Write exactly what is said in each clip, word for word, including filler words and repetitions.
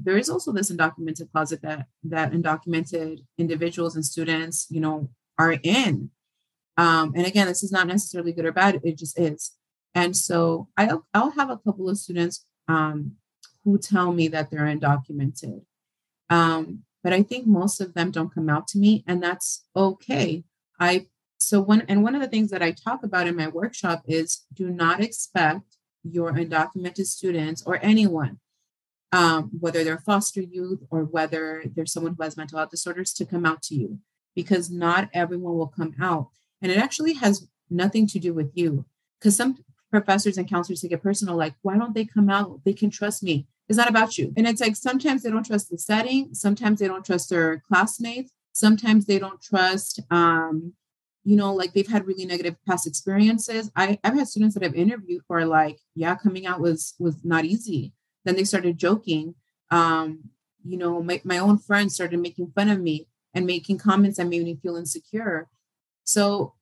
there is also this undocumented closet that that undocumented individuals and students, you know, are in. Um, and again, this is not necessarily good or bad. It just is. And so I'll, I'll have a couple of students um, who tell me that they're undocumented. Um, but I think most of them don't come out to me, and that's okay. I so one and one of the things that I talk about in my workshop is do not expect your undocumented students or anyone, um, whether they're foster youth or whether there's someone who has mental health disorders, to come out to you, because not everyone will come out. And it actually has nothing to do with you, because some professors and counselors take it personal, like, why don't they come out? They can trust me. It's not about you. And it's like, sometimes they don't trust the setting. Sometimes they don't trust their classmates. Sometimes they don't trust, um, you know, like they've had really negative past experiences. I, I've had students that I've interviewed who are like, yeah, coming out was was not easy. Then they started joking. Um, you know, my, my own friends started making fun of me and making comments that made me feel insecure. So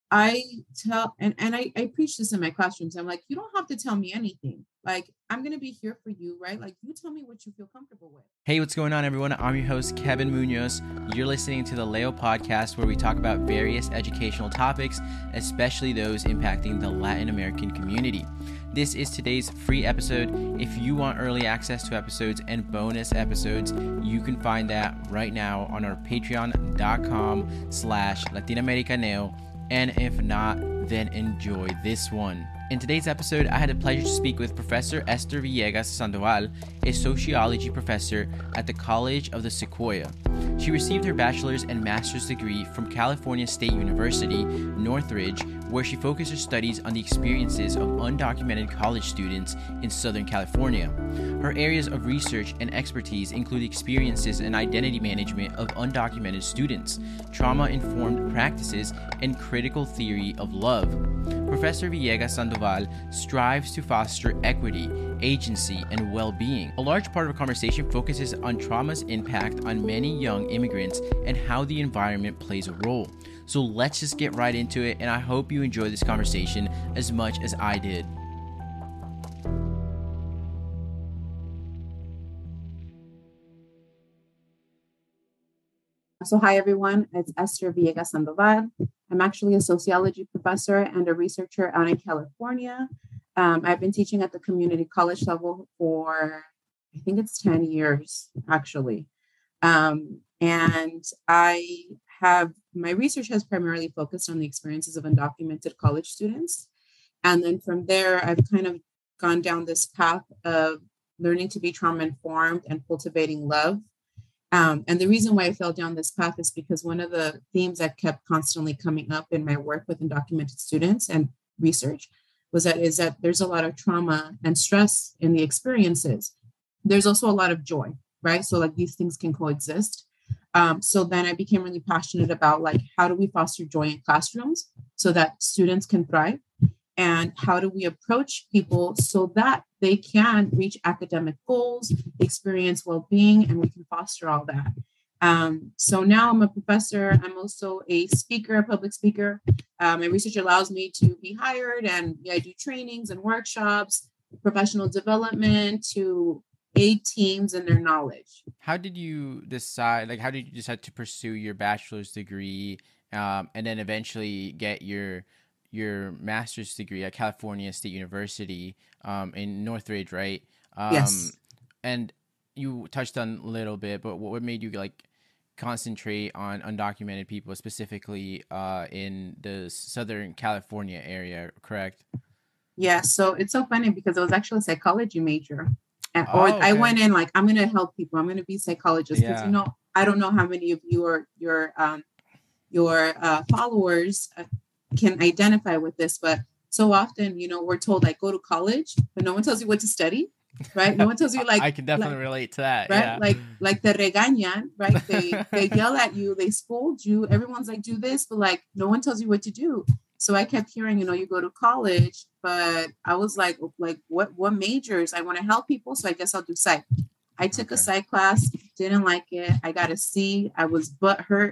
I tell, and, and I, I preach this in my classrooms. I'm like, you don't have to tell me anything. Like, I'm going to be here for you, right? Like, you tell me what you feel comfortable with. Hey, what's going on, everyone? I'm your host, Kevin Munoz. You're listening to the Leo Podcast, where we talk about various educational topics, especially those impacting the Latin American community. This is today's free episode. If you want early access to episodes and bonus episodes, you can find that right now on our patreon.com slash Latinoamericaneo. And if not, then enjoy this one. In today's episode, I had the pleasure to speak with Professor Esther Villegas Sandoval, a sociology professor at the College of the Sequoia. She received her bachelor's and master's degree from California State University, Northridge, where she focused her studies on the experiences of undocumented college students in Southern California. Her areas of research and expertise include experiences and identity management of undocumented students, trauma-informed practices, and critical theory of love. Professor Villegas Sandoval strives to foster equity, agency, and well-being. A large part of our conversation focuses on trauma's impact on many young immigrants and how the environment plays a role. So let's just get right into it, and I hope you enjoy this conversation as much as I did. So hi, everyone. It's Esther Villegas Sandoval. I'm actually a sociology professor and a researcher out in California. Um, I've been teaching at the community college level for, I think it's ten years, actually. Um, and I have, my research has primarily focused on the experiences of undocumented college students. And then from there, I've kind of gone down this path of learning to be trauma-informed and cultivating love. Um, and the reason why I fell down this path is because one of the themes that kept constantly coming up in my work with undocumented students and research was that is that there's a lot of trauma and stress in the experiences. There's also a lot of joy, right? So like these things can coexist. Um, so then I became really passionate about like, how do we foster joy in classrooms so that students can thrive? And how do we approach people so that they can reach academic goals, experience well-being, and we can foster all that. Um, so now I'm a professor. I'm also a speaker, a public speaker. Uh, my research allows me to be hired, and yeah, I do trainings and workshops, professional development to aid teams in their knowledge. How did you decide, like, how did you decide to pursue your bachelor's degree um, and then eventually get your your master's degree at California State University um, in Northridge, right? Um, yes. And you touched on a little bit, but what made you like concentrate on undocumented people, specifically uh, in the Southern California area, correct? Yeah, so it's so funny because it was actually a psychology major. And, oh, or okay. I went in like, I'm going to help people. I'm going to be a psychologist. Because, Yeah. you know, I don't know how many of your, your, um, your uh, followers uh, can identify with this, but so often, you know, we're told like go to college, but no one tells you what to study, right? No one tells you like I can definitely like, relate to that, right? Yeah. Like like the regañan, right? They they yell at you, they scold you. Everyone's like, do this, but like no one tells you what to do. So I kept hearing, you know, you go to college, but I was like, like what what majors? I want to help people, so I guess I'll do psych. I took Okay. a psych class, didn't like it. I got a C. I was butthurt.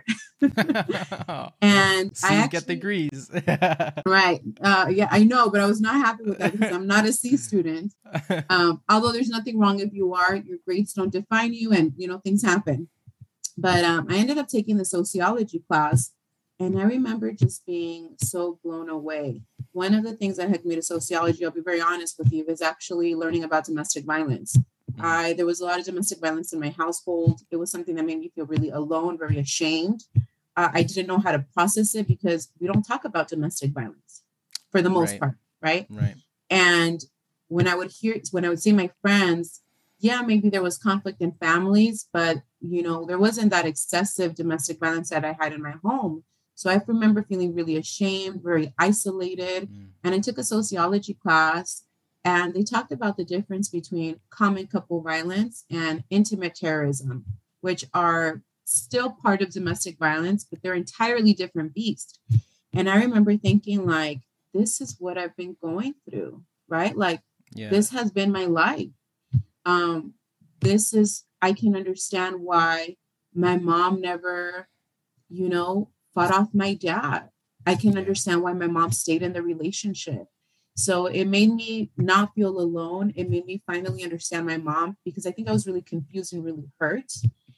And C's I actually, get degrees. right. Uh, yeah, I know, but I was not happy with that because I'm not a C student. Um, although there's nothing wrong if you are, your grades don't define you and, you know, things happen. But um, I ended up taking the sociology class, and I remember just being so blown away. One of the things that had me to sociology, I'll be very honest with you, is actually learning about domestic violence. Mm-hmm. I there was a lot of domestic violence in my household. It was something that made me feel really alone, very ashamed. Uh, I didn't know how to process it because we don't talk about domestic violence for the most right. part, right? Right. And when I would hear, when I would see my friends, yeah, maybe there was conflict in families, but, you know, there wasn't that excessive domestic violence that I had in my home. So I remember feeling really ashamed, very isolated. Mm. And I took a sociology class, and they talked about the difference between common couple violence and intimate terrorism, which are still part of domestic violence, but they're entirely different beasts. And I remember thinking, like, this is what I've been going through, right? Like, yeah. This has been my life. Um, this is, I can understand why my mom never, you know, fought off my dad. I can yeah. understand why my mom stayed in the relationship. So it made me not feel alone. It made me finally understand my mom, because I think I was really confused and really hurt.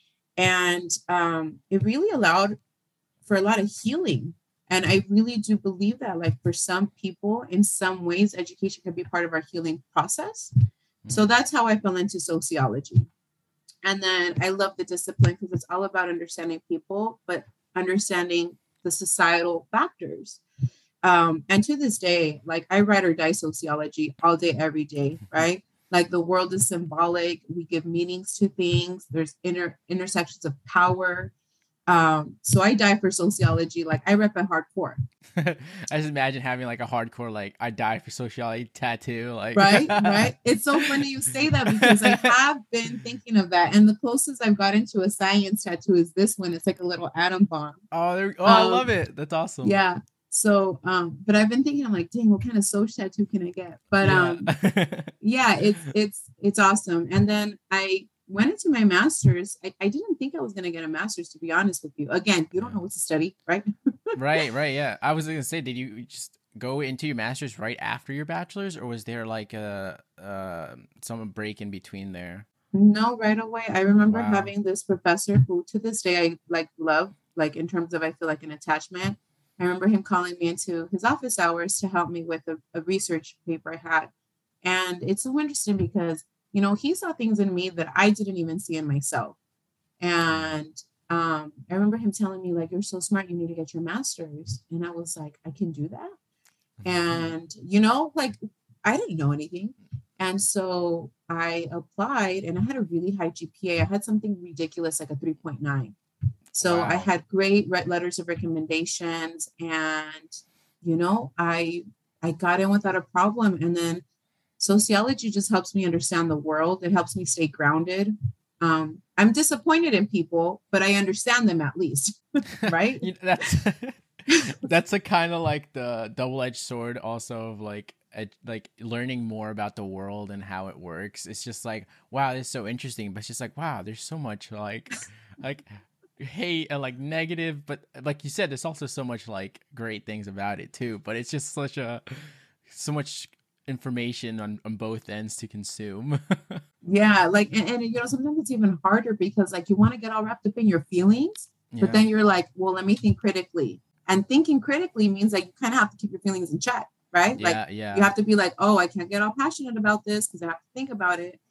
And um, it really allowed for a lot of healing. And I really do believe that, like, for some people, in some ways, education can be part of our healing process. Mm-hmm. So that's how I fell into sociology. And then I love the discipline because it's all about understanding people, but understanding the societal factors. Um, and to this day, like, I ride or die sociology all day, every day, right? Like, the world is symbolic. We give meanings to things. There's inter- intersections of power. Um, so I die for sociology. Like, I rep it hardcore. I just imagine having like a hardcore, like, I die for sociology tattoo. Like, right, right. It's so funny you say that because I have been thinking of that. And the closest I've gotten to a science tattoo is this one. It's like a little atom bomb. Oh, there, oh, um, I love it. That's awesome. Yeah. So, um, but I've been thinking, I'm like, dang, what kind of social tattoo can I get? But yeah. um, yeah, it's, it's, it's awesome. And then I went into my master's. I, I didn't think I was going to get a master's, to be honest with you. Again, you don't know what to study, right? right, right. Yeah. I was going to say, did you just go into your master's right after your bachelor's, or was there like a, uh, some break in between there? No, right away. I remember wow. having this professor who to this day I like love, like in terms of, I feel like an attachment. I remember him calling me into his office hours to help me with a, a research paper I had. And it's so interesting because, you know, he saw things in me that I didn't even see in myself. And um, I remember him telling me, like, you're so smart, you need to get your master's. And I was like, I can do that. And, you know, like, I didn't know anything. And so I applied, and I had a really high G P A. I had something ridiculous, like a three point nine. So wow. I had great letters of recommendations, and, you know, I, I got in without a problem. And then sociology just helps me understand the world. It helps me stay grounded. Um, I'm disappointed in people, but I understand them at least. Right. You know, that's, that's a kind of like the double-edged sword also of like, ed- like learning more about the world and how it works. It's just like, wow, this is so interesting, but it's just like, wow, there's so much like, like, hate and like negative, but like you said, there's also so much like great things about it too. But it's just such a so much information on, on both ends to consume. Yeah, like and, and you know, sometimes it's even harder because like you want to get all wrapped up in your feelings, yeah. but then you're like, well, let me think critically. And thinking critically means like you kind of have to keep your feelings in check, right? Yeah, like yeah. You have to be like, oh, I can't get all passionate about this because I have to think about it.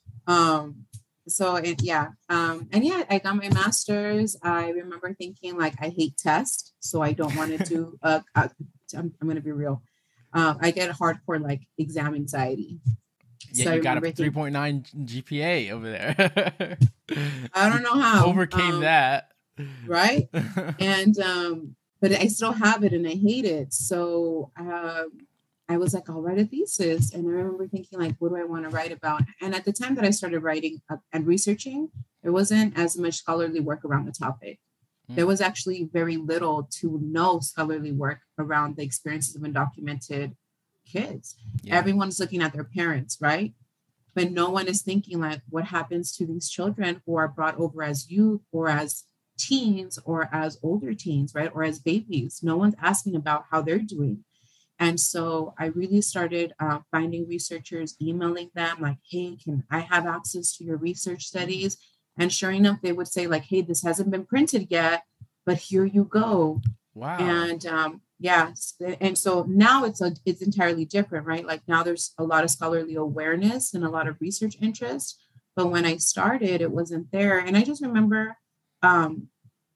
Um So it, yeah, um, and yeah, I got my master's. I remember thinking like, I hate tests, so I don't want to do. Uh, uh, I'm, I'm going to be real. Um, I get hardcore like exam anxiety. Yeah, so you got a three point nine G P A over there. I don't know how overcame um, that, right? And um, but I still have it, and I hate it. So. Um, I was like, I'll write a thesis. And I remember thinking like, what do I want to write about? And at the time that I started writing and researching, there wasn't as much scholarly work around the topic. Mm. There was actually very little to no scholarly work around the experiences of undocumented kids. Yeah. Everyone's looking at their parents, right? but no one is thinking like what happens to these children who are brought over as youth or as teens or as older teens, right? Or as babies. No one's asking about how they're doing. And so I really started uh, finding researchers, emailing them like, hey, can I have access to your research studies? And sure enough, they would say like, hey, this hasn't been printed yet, but here you go. Wow. And um, yeah, and so now it's a, it's entirely different, right? Like now there's a lot of scholarly awareness and a lot of research interest. But when I started, it wasn't there. And I just remember, um,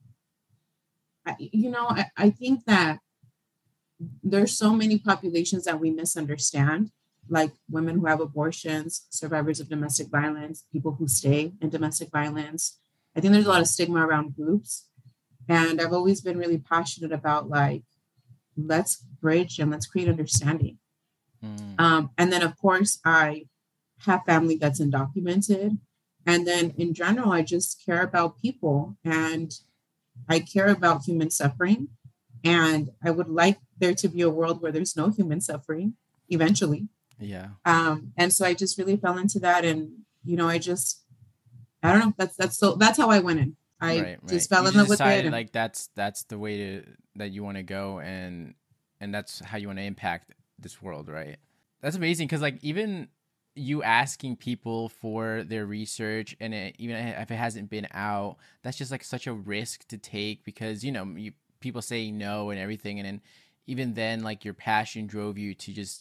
I, you know, I, I think that there's so many populations that we misunderstand, like women who have abortions, survivors of domestic violence, people who stay in domestic violence. I think there's a lot of stigma around groups. And I've always been really passionate about like, let's bridge and let's create understanding. Mm. Um, and then, of course, I have family that's undocumented. And then in general, I just care about people and I care about human suffering. And I would like there to be a world where there's no human suffering eventually. Yeah. Um, and so I just really fell into that. And, you know, I just, I don't know, that's, that's so, that's how I went in. I right, just right. fell you in love with decided, it. And, like that's, that's the way to, that you want to go. And, and that's how you want to impact this world. Right. That's amazing. Cause like even you asking people for their research and it, even if it hasn't been out, that's just like such a risk to take because, you know, you, people say no and everything. And then even then, like your passion drove you to just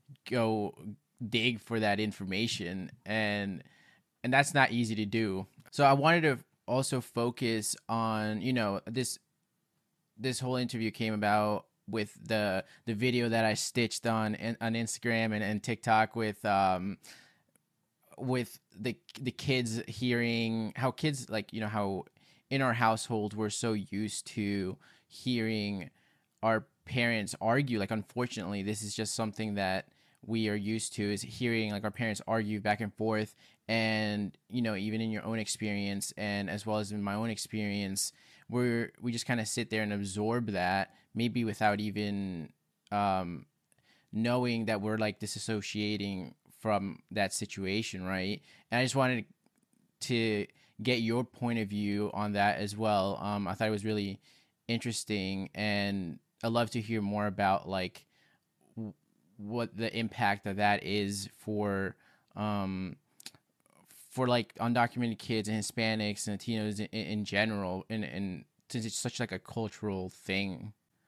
go dig for that information. And, and that's not easy to do. So I wanted to also focus on, you know, this, this whole interview came about with the, the video that I stitched on, on Instagram and, and TikTok with, um, with the, the kids hearing how kids like, you know, how in our household, we're so used to hearing our parents argue. Like, unfortunately, this is just something that we are used to, is hearing like our parents argue back and forth. And, you know, even in your own experience and as well as in my own experience, we're, we just kind of sit there and absorb that, maybe without even um, knowing that we're like disassociating from that situation. Right. And I just wanted to get your point of view on that as well. Um, I thought it was really interesting, and I'd love to hear more about like w- what the impact of that is for um for like undocumented kids and Hispanics and Latinos in, in general, and and since it's such like a cultural thing.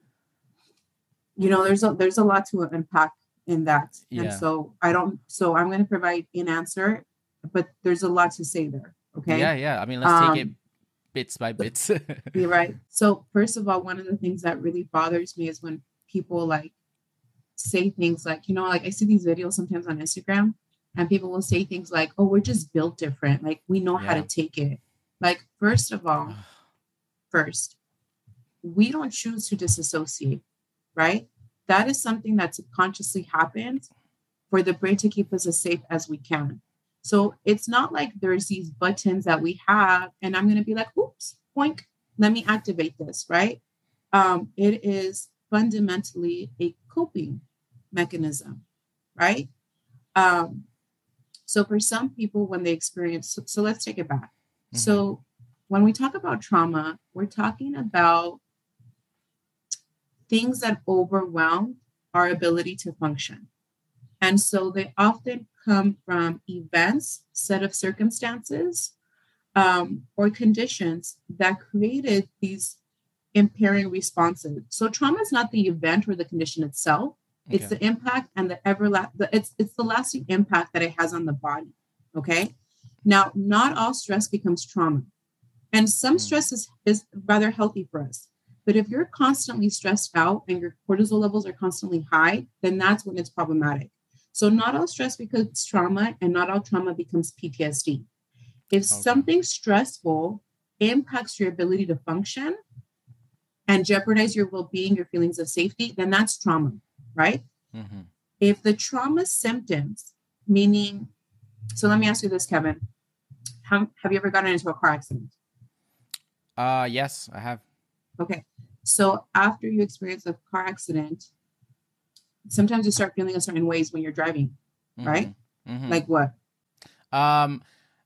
You know, there's a there's a lot to unpack in that, yeah. And so I don't. So I'm going to provide an answer, but there's a lot to say there. Okay. Yeah, yeah. I mean, let's um, take it bits by bits. You're right. So first of all, one of the things that really bothers me is when people like say things like, you know, like I see these videos sometimes on Instagram and people will say things like, oh, we're just built different. Like we know yeah. how to take it. Like, first of all, first, we don't choose to disassociate, right? That is something that subconsciously happens for the brain to keep us as safe as we can. So it's not like there's these buttons that we have and I'm going to be like, oops, boink, let me activate this, right? Um, it is fundamentally a coping mechanism, right? Um, so for some people, when they experience, so, so let's take it back. Mm-hmm. So when we talk about trauma, we're talking about things that overwhelm our ability to function. And so they often come from events, set of circumstances, um, or conditions that created these impairing responses. So trauma is not the event or the condition itself. Okay. It's the impact and the everla- the, it's, it's the lasting impact that it has on the body. Okay. Now, not all stress becomes trauma. And some mm. stress is, is rather healthy for us. But if you're constantly stressed out and your cortisol levels are constantly high, then that's when it's problematic. So not all stress becomes trauma and not all trauma becomes P T S D. If okay. something stressful impacts your ability to function and jeopardize your well-being, your feelings of safety, then that's trauma, right? Mm-hmm. If the trauma symptoms, meaning, so let me ask you this, Kevin. How, have you ever gotten into a car accident? Uh, yes, I have. Okay. So after you experience a car accident, sometimes you start feeling a certain ways when you're driving, right? Mm-hmm. Mm-hmm. Like what? Um,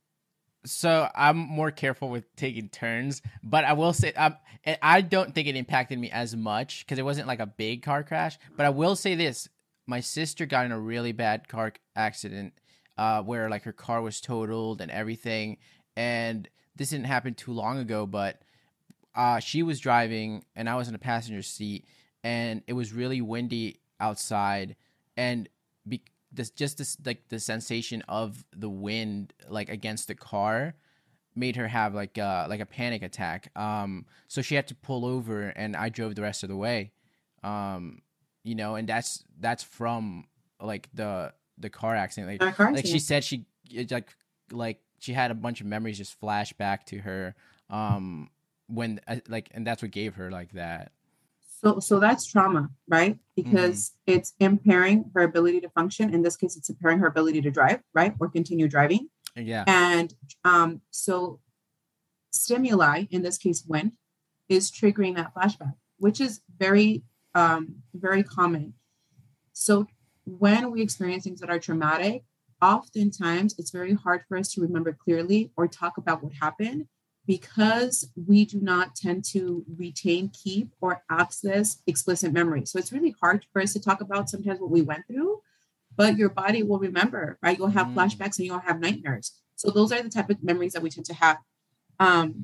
so I'm more careful with taking turns, but I will say um, I don't think it impacted me as much because it wasn't like a big car crash. But I will say this: my sister got in a really bad car accident, uh, where like her car was totaled and everything. And this didn't happen too long ago, but uh, she was driving and I was in the passenger seat, and it was really windy outside, and be- this just this like the sensation of the wind like against the car made her have like uh like a panic attack. Um, so she had to pull over, and I drove the rest of the way. Um, you know, and that's that's from like the the car accident. Like Our car like she accident. said, she it, like like she had a bunch of memories just flash back to her. Um, when uh, like and that's what gave her like that. So, so that's trauma, right? Mm-hmm. Because it's impairing her ability to function. In this case, it's impairing her ability to drive, right? Or continue driving. Yeah. And um, so stimuli, in this case, wind, is triggering that flashback, which is very, um, very common. So when we experience things that are traumatic, oftentimes it's very hard for us to remember clearly or talk about what happened because we do not tend to retain, keep, or access explicit memory. So it's really hard for us to talk about sometimes what we went through, but your body will remember, right? You'll have Mm. flashbacks and you'll have nightmares. So those are the type of memories that we tend to have. Um,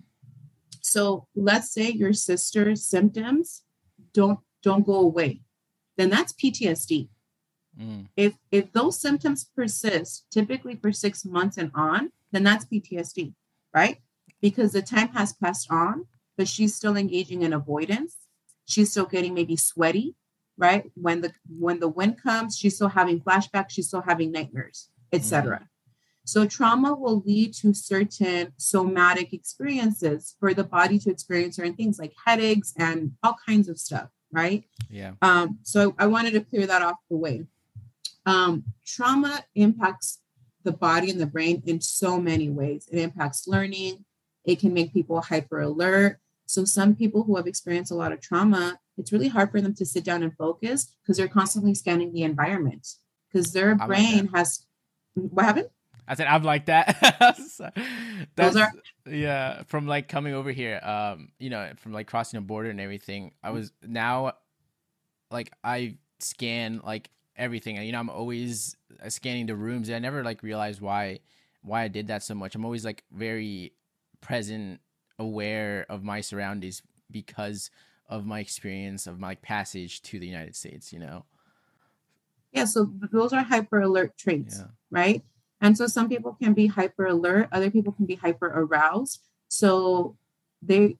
so let's say your sister's symptoms don't don't go away, then that's P T S D. Mm. If if those symptoms persist, typically for six months and on, then that's P T S D, right? Because the time has passed on, but she's still engaging in avoidance. She's still getting maybe sweaty, right? When the when the wind comes, she's still having flashbacks, she's still having nightmares, Mm. et cetera. So trauma will lead to certain somatic experiences for the body to experience certain things like headaches and all kinds of stuff, right? Yeah. Um, so I wanted to clear that off the way. Um, trauma impacts the body and the brain in so many ways. It impacts learning. It can make people hyper alert. So some people who have experienced a lot of trauma, it's really hard for them to sit down and focus because they're constantly scanning the environment because their I'm like that. brain has what happened? I said I'm like that. So, Those that's are yeah. From like coming over here, um, you know, from like crossing the border and everything. I was now like I scan like everything. You know, I'm always uh, scanning the rooms. I never like realized why why I did that so much. I'm always like very present, aware of my surroundings because of my experience of my passage to the United States. You know. yeah, so those are hyper alert traits, Yeah. right? And so some people can be hyper alert, other people can be hyper aroused. So they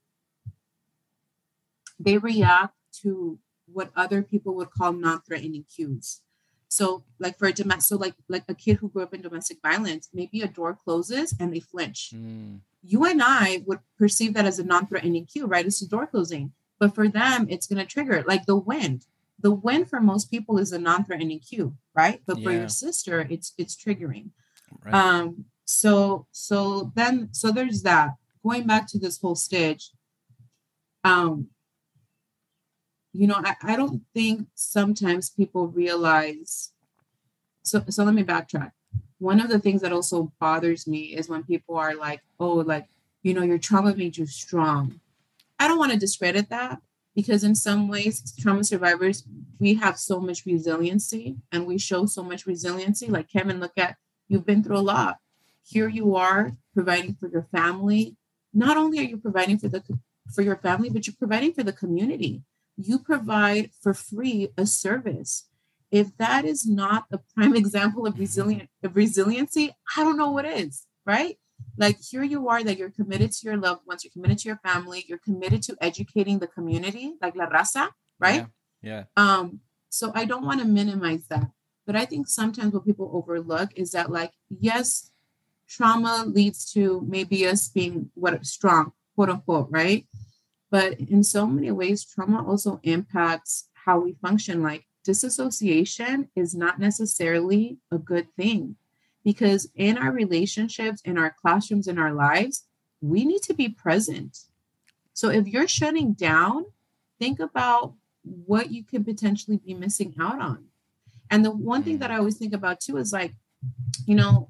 they react to what other people would call non-threatening cues. So like for a domestic, so like like a kid who grew up in domestic violence, maybe a door closes and they flinch. Mm. You and I would perceive that as a non-threatening cue, right? It's the door closing. But for them, it's going to trigger like the wind. The wind for most people is a non-threatening cue, right? But for your Yeah. sister, it's it's triggering. Right. Um, so so then so there's that. Going back to this whole stage, um, you know, I, I don't think sometimes people realize. So, so let me backtrack. One of the things that also bothers me is when people are like, oh, like, you know, your trauma made you strong. I don't want to discredit that because in some ways, trauma survivors, we have so much resiliency and we show so much resiliency. Like Kevin, look at, you've been through a lot. Here Mm. you are providing for your family. Not only are you providing for the for your family, but you're providing for the community. You provide for free a service. If that is not a prime example of resilient of resiliency, I don't know what is, right? Like here you are that you're committed to your loved ones, you're committed to your family, you're committed to educating the community, like La Raza, right? Yeah. Yeah. Um, so I don't want to minimize that. But I think sometimes what people overlook is that, like, yes, trauma leads to maybe us being what strong, quote unquote, right? But in so many ways, trauma also impacts how we function. Like disassociation is not necessarily a good thing because in our relationships, in our classrooms, in our lives, we need to be present. So if you're shutting down, think about what you could potentially be missing out on. And the one thing that Mm. I always think about too is like, you know,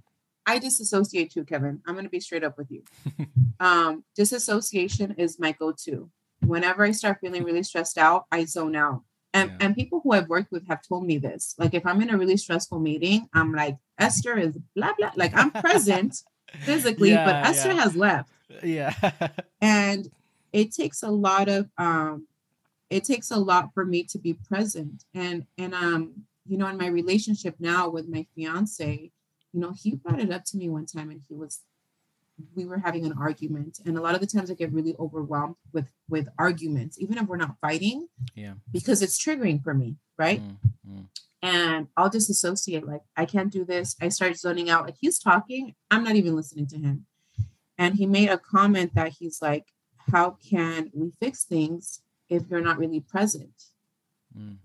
I disassociate too, Kevin. I'm going to be straight up with you. Um, disassociation is my go-to. Whenever I start feeling really stressed out, I zone out. And, Yeah. and people who I've worked with have told me this. Like, if I'm in a really stressful meeting, I'm like, Esther is blah, blah. Like, I'm present physically, Yeah, but Esther yeah. has left. Yeah. And it takes a lot of, um, it takes a lot for me to be present. And, and, um, you know, in my relationship now with my fiance, you know, he brought it up to me one time and he was, we were having an argument. And a lot of the times I get really overwhelmed with, with arguments, even if we're not fighting, Yeah. because it's triggering for me. Right. Mm, mm. And I'll disassociate. Like, I can't do this. I start zoning out. Like, he's talking, I'm not even listening to him. And he made a comment that he's like, how can we fix things if you're not really present? Mm.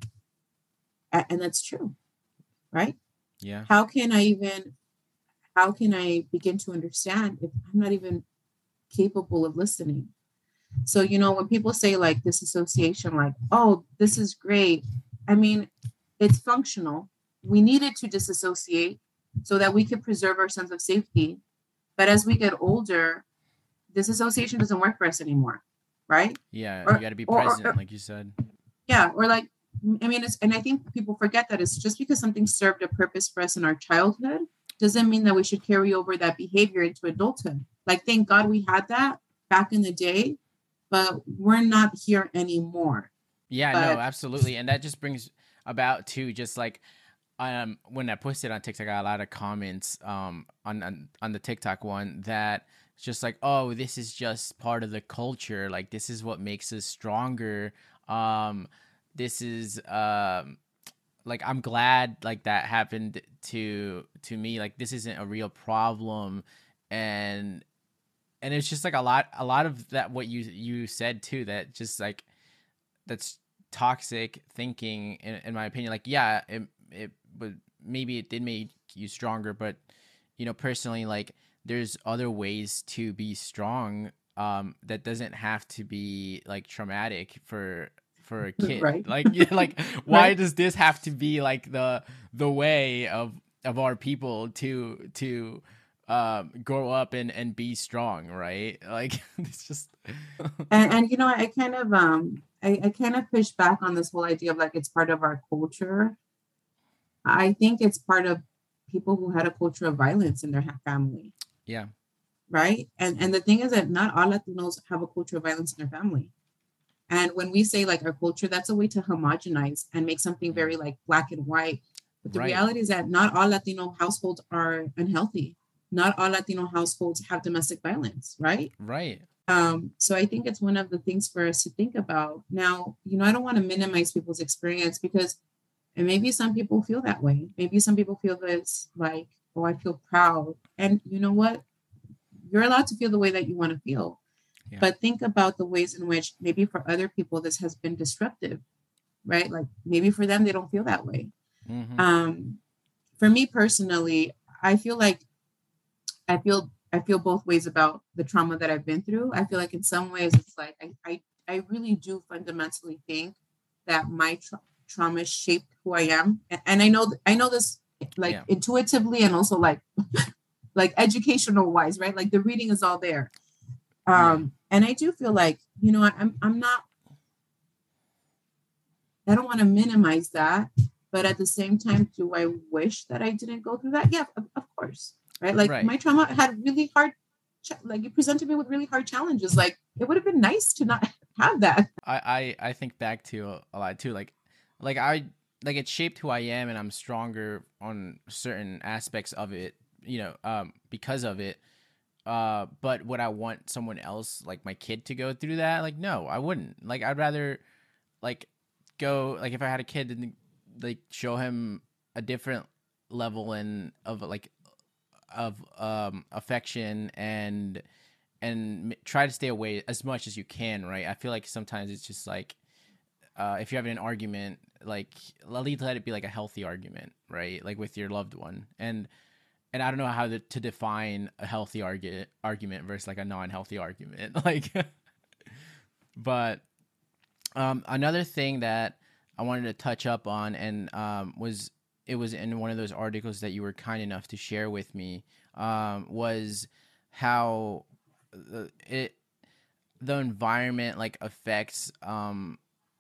A- And that's true. Right. Yeah. How can I even, how can I begin to understand if I'm not even capable of listening? So, you know, when people say like disassociation, like, oh, this is great. I mean, it's functional. We needed to disassociate so that we could preserve our sense of safety. But as we get older, disassociation doesn't work for us anymore. Right. Yeah. Or- You got to be or- or- present, or- like you said. Yeah. Or like, I mean, it's, and I think people forget that it's just because something served a purpose for us in our childhood doesn't mean that we should carry over that behavior into adulthood. Like, thank God we had that back in the day, but we're not here anymore. Yeah, But- no, absolutely. And that just brings about too, just like um when I posted on TikTok, I got a lot of comments um on on, on the TikTok one that it's just like, oh, this is just part of the culture. Like, this is what makes us stronger. Um, this is um like, I'm glad like that happened to to me. Like, this isn't a real problem. And and it's just like a lot a lot of that what you you said too, that just like that's toxic thinking in, in my opinion. Like, yeah, it it would, maybe it did make you stronger, but you know, personally, like, there's other ways to be strong um that doesn't have to be like traumatic for for a kid. Right. Like, yeah, like why Right. does this have to be like the the way of of our people to to um grow up and and be strong, right? Like, it's just And, and you know, I kind of um I, I kind of push back on this whole idea of like it's part of our culture. I think it's part of people who had a culture of violence in their ha- family, yeah. right? And and the thing is that not all Latinos have a culture of violence in their family. And when we say like our culture, that's a way to homogenize and make something very like black and white. But the Right. reality is that not all Latino households are unhealthy. Not all Latino households have domestic violence, right? Right. Um, so I think it's one of the things for us to think about. Now, you know, I don't want to minimize people's experience because, and maybe some people feel that way. Maybe some people feel that it's like, oh, I feel proud. And you know what? You're allowed to feel the way that you want to feel. Yeah. But think about the ways in which maybe for other people this has been disruptive, right? Like maybe for them, they don't feel that way. Mhm. Um, for me personally, I feel like I feel I feel both ways about the trauma that I've been through. I feel like in some ways it's like I I, I really do fundamentally think that my tra- trauma shaped who I am, and, and I know th- I know this like Yeah. intuitively and also like like educational wise, right? Like the reading is all there. Um, and I do feel like, you know, I'm I'm not I don't want to minimize that, but at the same time, do I wish that I didn't go through that? Yeah, of, of course. Right. Like Right. my trauma had really hard, ch- like it presented me with really hard challenges. Like it would have been nice to not have that. I, I I think back to a lot too. Like, like I like it shaped who I am, and I'm stronger on certain aspects of it. You know, um, because of it. Uh, but would I want someone else, like my kid, to go through that? Like, no, I wouldn't. Like, I'd rather, like, go like if I had a kid and like show him a different level and of like of um affection and and m- try to stay away as much as you can, right? I feel like sometimes it's just like uh if you're having an argument, like at least let it be like a healthy argument, right? Like with your loved one. And and I don't know how to, to define a healthy argu- argument versus like a non-healthy argument. Like, but um, another thing that I wanted to touch up on, and um, was it was in one of those articles that you were kind enough to share with me, um, was how the, it the environment like affects um,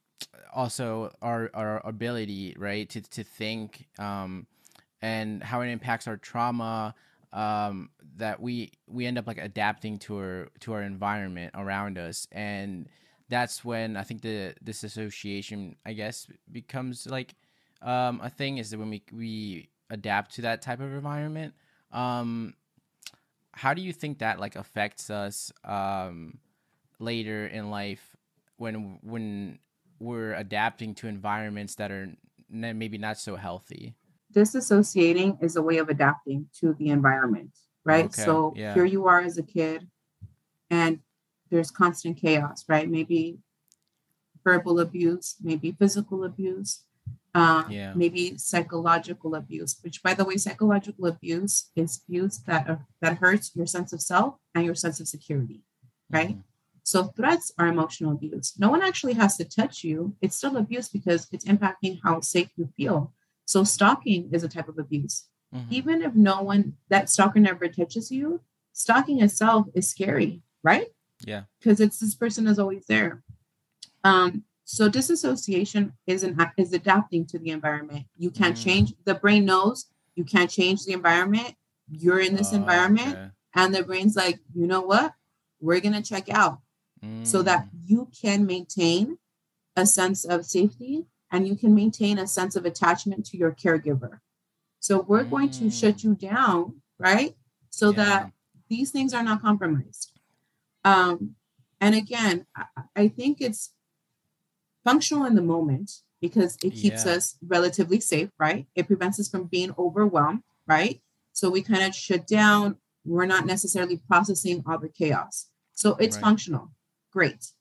also our our ability, right, to to think, um, and how it impacts our trauma. Um, that we we end up like adapting to our to our environment around us, and that's when I think the this association, I guess, becomes like um, a thing. Is that when we we adapt to that type of environment. Um, how do you think that like affects us um, later in life when when we're adapting to environments that are n- maybe not so healthy? Disassociating is a way of adapting to the environment, right? Okay. So Yeah. here you are as a kid and there's constant chaos, right? Maybe verbal abuse, maybe physical abuse, uh, Yeah. maybe psychological abuse, which, by the way, psychological abuse is abuse that, uh, that hurts your sense of self and your sense of security, right? Mhm. So threats are emotional abuse. No one actually has to touch you. It's still abuse because it's impacting how safe you feel. So stalking is a type of abuse. Mhm. Even if no one, that stalker never touches you, stalking itself is scary, right? Yeah. Because it's this person is always there. Um, so disassociation is an is adapting to the environment. You can't Mm. change. The brain knows you can't change the environment. You're in this Oh, environment, okay. and the brain's like, you know what? We're gonna check out so that Mm. you can maintain a sense of safety and you can maintain a sense of attachment to your caregiver. So we're going to Mm. shut you down, right? So Yeah. that these things are not compromised. Um, and again, I, I think it's functional in the moment because it keeps Yeah. us relatively safe, right? It prevents us from being overwhelmed, right? So we kind of shut down. We're not necessarily processing all the chaos. So it's Right. functional. Great.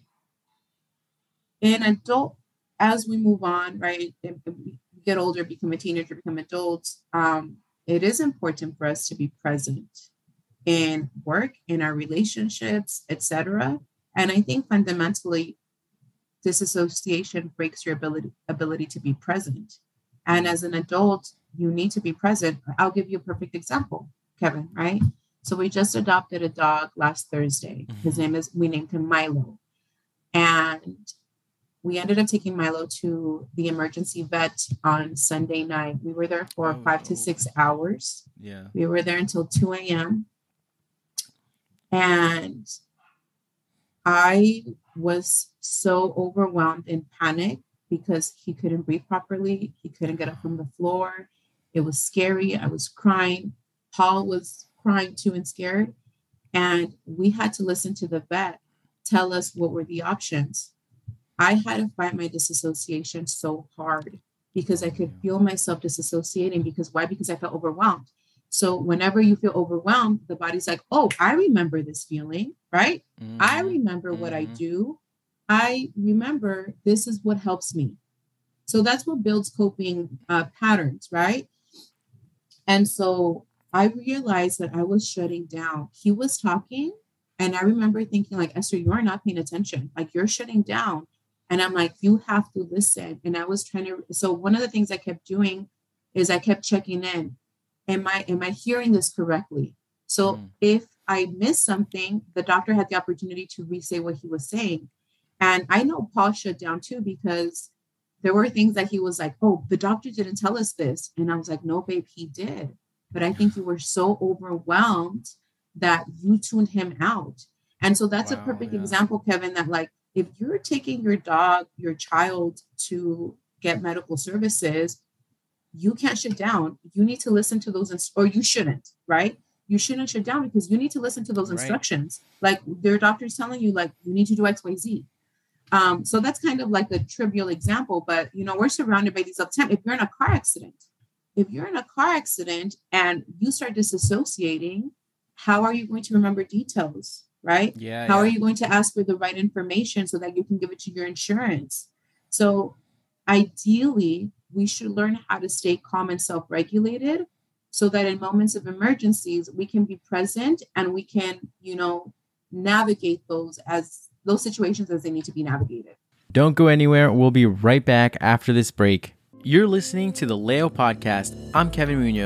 In adult, as we move on, right, and we get older, become a teenager, become adults, um, it is important for us to be present in work, in our relationships, et cetera. And I think fundamentally, disassociation breaks your ability ability to be present. And Mm. as an adult, you need to be present. I'll give you a perfect example, Kevin, right? So we just adopted a dog last Thursday. His name is, we named him Milo. And we ended up taking Milo to the emergency vet on Sunday night. We were there for Oh. five to six hours. Yeah. We were there until two a.m. And I was so overwhelmed and panicked because he couldn't breathe properly. He couldn't get up from the floor. It was scary. I was crying. Paul was crying too and scared. And we had to listen to the vet tell us what were the options. I had to fight my disassociation so hard because I could feel myself disassociating. Because why? Because I felt overwhelmed. So whenever you feel overwhelmed, the body's like, oh, I remember this feeling, right? Mm-hmm. I remember mm-hmm. what I do. I remember this is what helps me. So that's what builds coping uh, patterns, right? And so I realized that I was shutting down. He was talking, and I remember thinking, like, Esther, you are not paying attention. Like, you're shutting down. And I'm like, you have to listen. And I was trying to, so one of the things I kept doing is I kept checking in. Am I, am I hearing this correctly? So mm. if I missed something, the doctor had the opportunity to re-say what he was saying. And I know Paul shut down too, because there were things that he was like, oh, the doctor didn't tell us this. And I was like, no, babe, he did. But I think you were so overwhelmed that you tuned him out. And so that's wow, a perfect yeah. example, Kevin, that like, if you're taking your dog, your child to get medical services, you can't shut down. You need to listen to those, ins- or you shouldn't, right? You shouldn't shut down because you need to listen to those right. instructions. Like their doctor's telling you, like, you need to do X, Y, Z. Um, so that's kind of like a trivial example, but you know, we're surrounded by these all the time. If you're in a car accident, if you're in a car accident and you start disassociating, how are you going to remember details? Right? Yeah. How yeah. are you going to ask for the right information so that you can give it to your insurance? So ideally, we should learn how to stay calm and self-regulated so that in moments of emergencies, we can be present and we can, you know, navigate those as those situations as they need to be navigated. Don't go anywhere. We'll be right back after this break. You're listening to the Leo Podcast. I'm Kevin Munoz.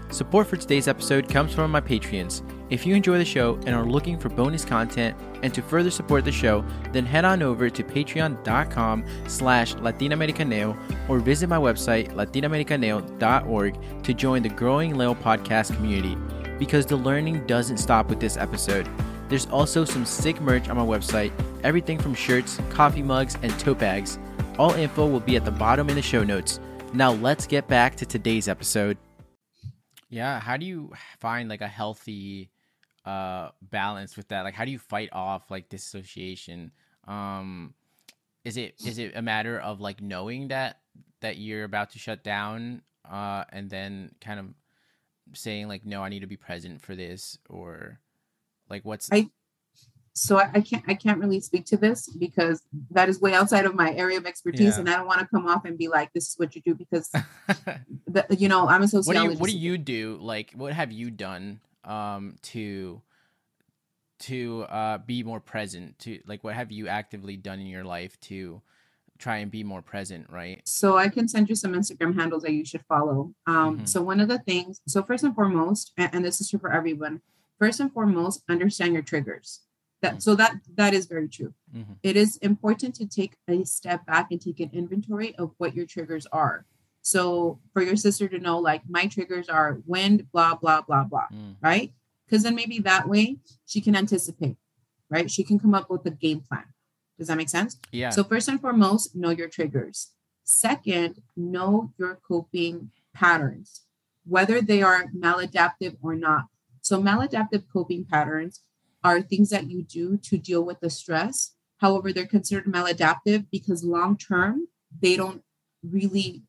Support for today's episode comes from my Patreons. If you enjoy the show and are looking for bonus content and to further support the show, then head on over to patreon.com slash Latinoamericaneo or visit my website, latinoamericaneo dot org, to join the growing Leo podcast community. Because the learning doesn't stop with this episode. There's also some sick merch on my website, everything from shirts, coffee mugs, and tote bags. All info will be at the bottom in the show notes. Now let's get back to today's episode. Yeah, how do you find like a healthy uh balance with that? Like how do you fight off like dissociation? Um is it is it a matter of like knowing that that you're about to shut down uh and then kind of saying like, no, I need to be present for this, or like what's I so I, I can't I can't really speak to this because that is way outside of my area of expertise, Yeah. and I don't want to come off and be like, this is what you do, because the, you know, I'm a what do you sociologist. what do you do? Like what have you done um to to uh be more present? To like what have you actively done in your life to try and be more present, right? So I can send you some Instagram handles that you should follow. Um, Mhm. So one of the things, so first and foremost, and, and this is true for everyone, first and foremost, understand your triggers. That so that that is very true. Mhm. It is important to take a step back and take an inventory of what your triggers are. So for your sister to know, like, my triggers are wind, blah, blah, blah, blah, Mm. right? Because then maybe that way she can anticipate, right? She can come up with a game plan. Does that make sense? Yeah. So first and foremost, know your triggers. Second, know your coping patterns, whether they are maladaptive or not. So maladaptive coping patterns are things that you do to deal with the stress. However, they're considered maladaptive because long-term, they don't really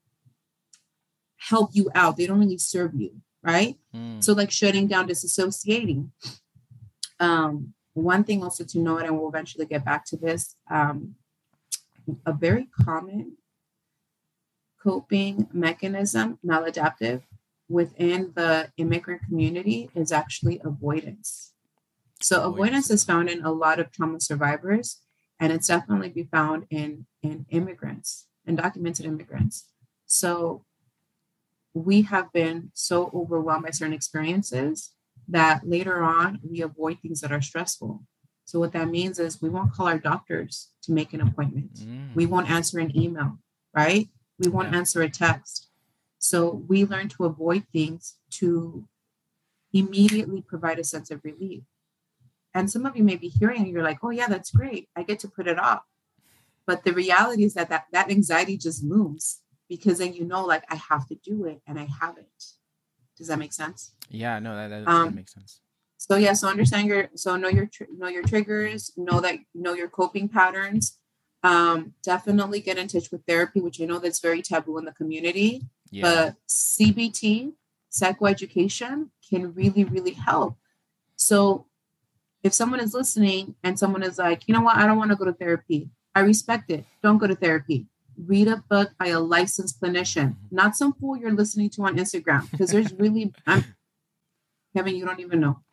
help you out. They don't really serve you, right? Mm. So like shutting down, disassociating. Um, one thing also to note, and we'll eventually get back to this, um, a very common coping mechanism, maladaptive, within the immigrant community is actually avoidance. So Avoidance. avoidance is found in a lot of trauma survivors, and it's definitely be found in, in immigrants, undocumented immigrants. So we have been so overwhelmed by certain experiences that later on we avoid things that are stressful. So what that means is we won't call our doctors to make an appointment. Mm. We won't answer an email, right? We won't Yeah. answer a text. So we learn to avoid things to immediately provide a sense of relief. And some of you may be hearing and you're like, oh yeah, that's great. I get to put it off. But the reality is that that, that anxiety just looms, because then you know, like, I have to do it and I haven't. Does that make sense? Yeah, no, that, that, Um, that makes sense. So yeah, so understand your, so know your, tr- know your triggers, know that, know your coping patterns. Um, definitely get in touch with therapy, which I know that's very taboo in the community. Yeah. But C B T, psychoeducation, can really, really help. So if someone is listening and someone is like, you know what, I don't want to go to therapy, I respect it. Don't go to therapy. Read a book by a licensed clinician, not some fool you're listening to on Instagram. Because there's really, I'm, Kevin, you don't even know.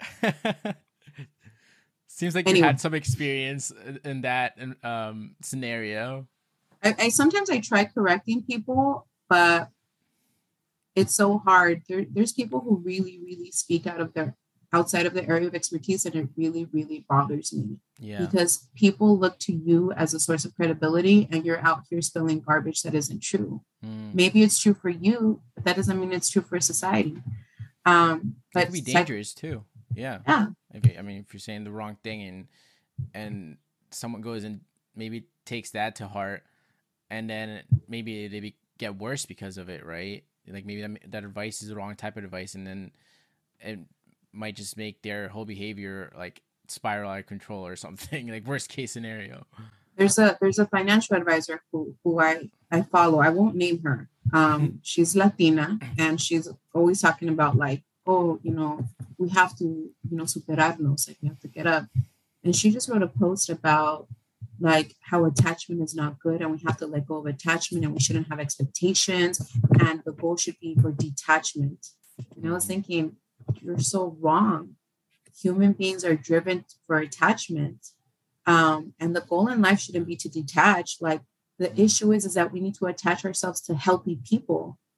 Seems like Anyway. you had some experience in that um, scenario. I, I sometimes I try correcting people, but it's so hard. There, there's people who really, really speak out of their outside of the area of expertise, and it really, really bothers me. Yeah. Because people look to you as a source of credibility, and you're out here spilling garbage that isn't true. Mm. Maybe it's true for you, but that doesn't mean it's true for society. Um, It but could be psych- dangerous too. Yeah. yeah, If, I mean, if you're saying the wrong thing and and someone goes and maybe takes that to heart, and then maybe they be, get worse because of it, right? Like maybe that, that advice is the wrong type of advice, and then it might just make their whole behavior like spiral out of control or something. Like worst case scenario. there's a there's a financial advisor who who I I follow. I won't name her. Um, she's Latina, and she's always talking about like, oh, you know, we have to, you know, superarnos, like we have to get up. And she just wrote a post about like how attachment is not good, and we have to let go of attachment, and we shouldn't have expectations, and the goal should be for detachment. And I was thinking, you're so wrong. Human beings are driven for attachment. Um, and the goal in life shouldn't be to detach. Like the issue is, is that we need to attach ourselves to healthy people.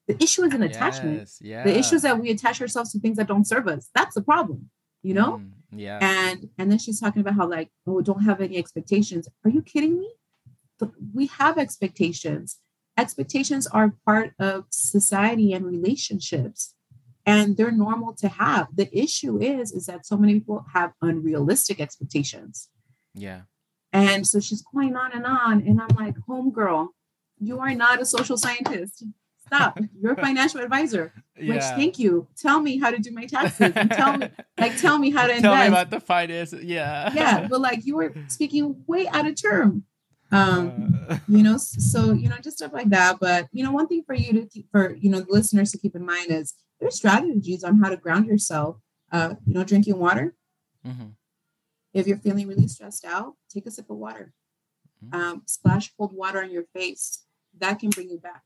The issue isn't attachment. Yes. Yeah. The issue is that we attach ourselves to things that don't serve us. That's the problem, you know? Mm, yeah. And and then she's talking about how like, oh, don't have any expectations. Are you kidding me? But we have expectations. Expectations are part of society and relationships, and they're normal to have. The issue is, is that so many people have unrealistic expectations. Yeah. And so she's going on and on. And I'm like, homegirl, you are not a social scientist. Stop. You're a financial advisor. Yeah. Which, thank you. Tell me how to do my taxes. And tell me, like, tell me how to invest. Tell me about the finance. Yeah. Yeah. But like, you were speaking way out of term. Um, uh. you know, so, you know, just stuff like that. But, you know, one thing for you to keep, for, you know, the listeners to keep in mind is there's strategies on how to ground yourself. Uh, you know, drinking water. Mm-hmm. If you're feeling really stressed out, take a sip of water. Mm-hmm. Um, splash cold water on your face. That can bring you back.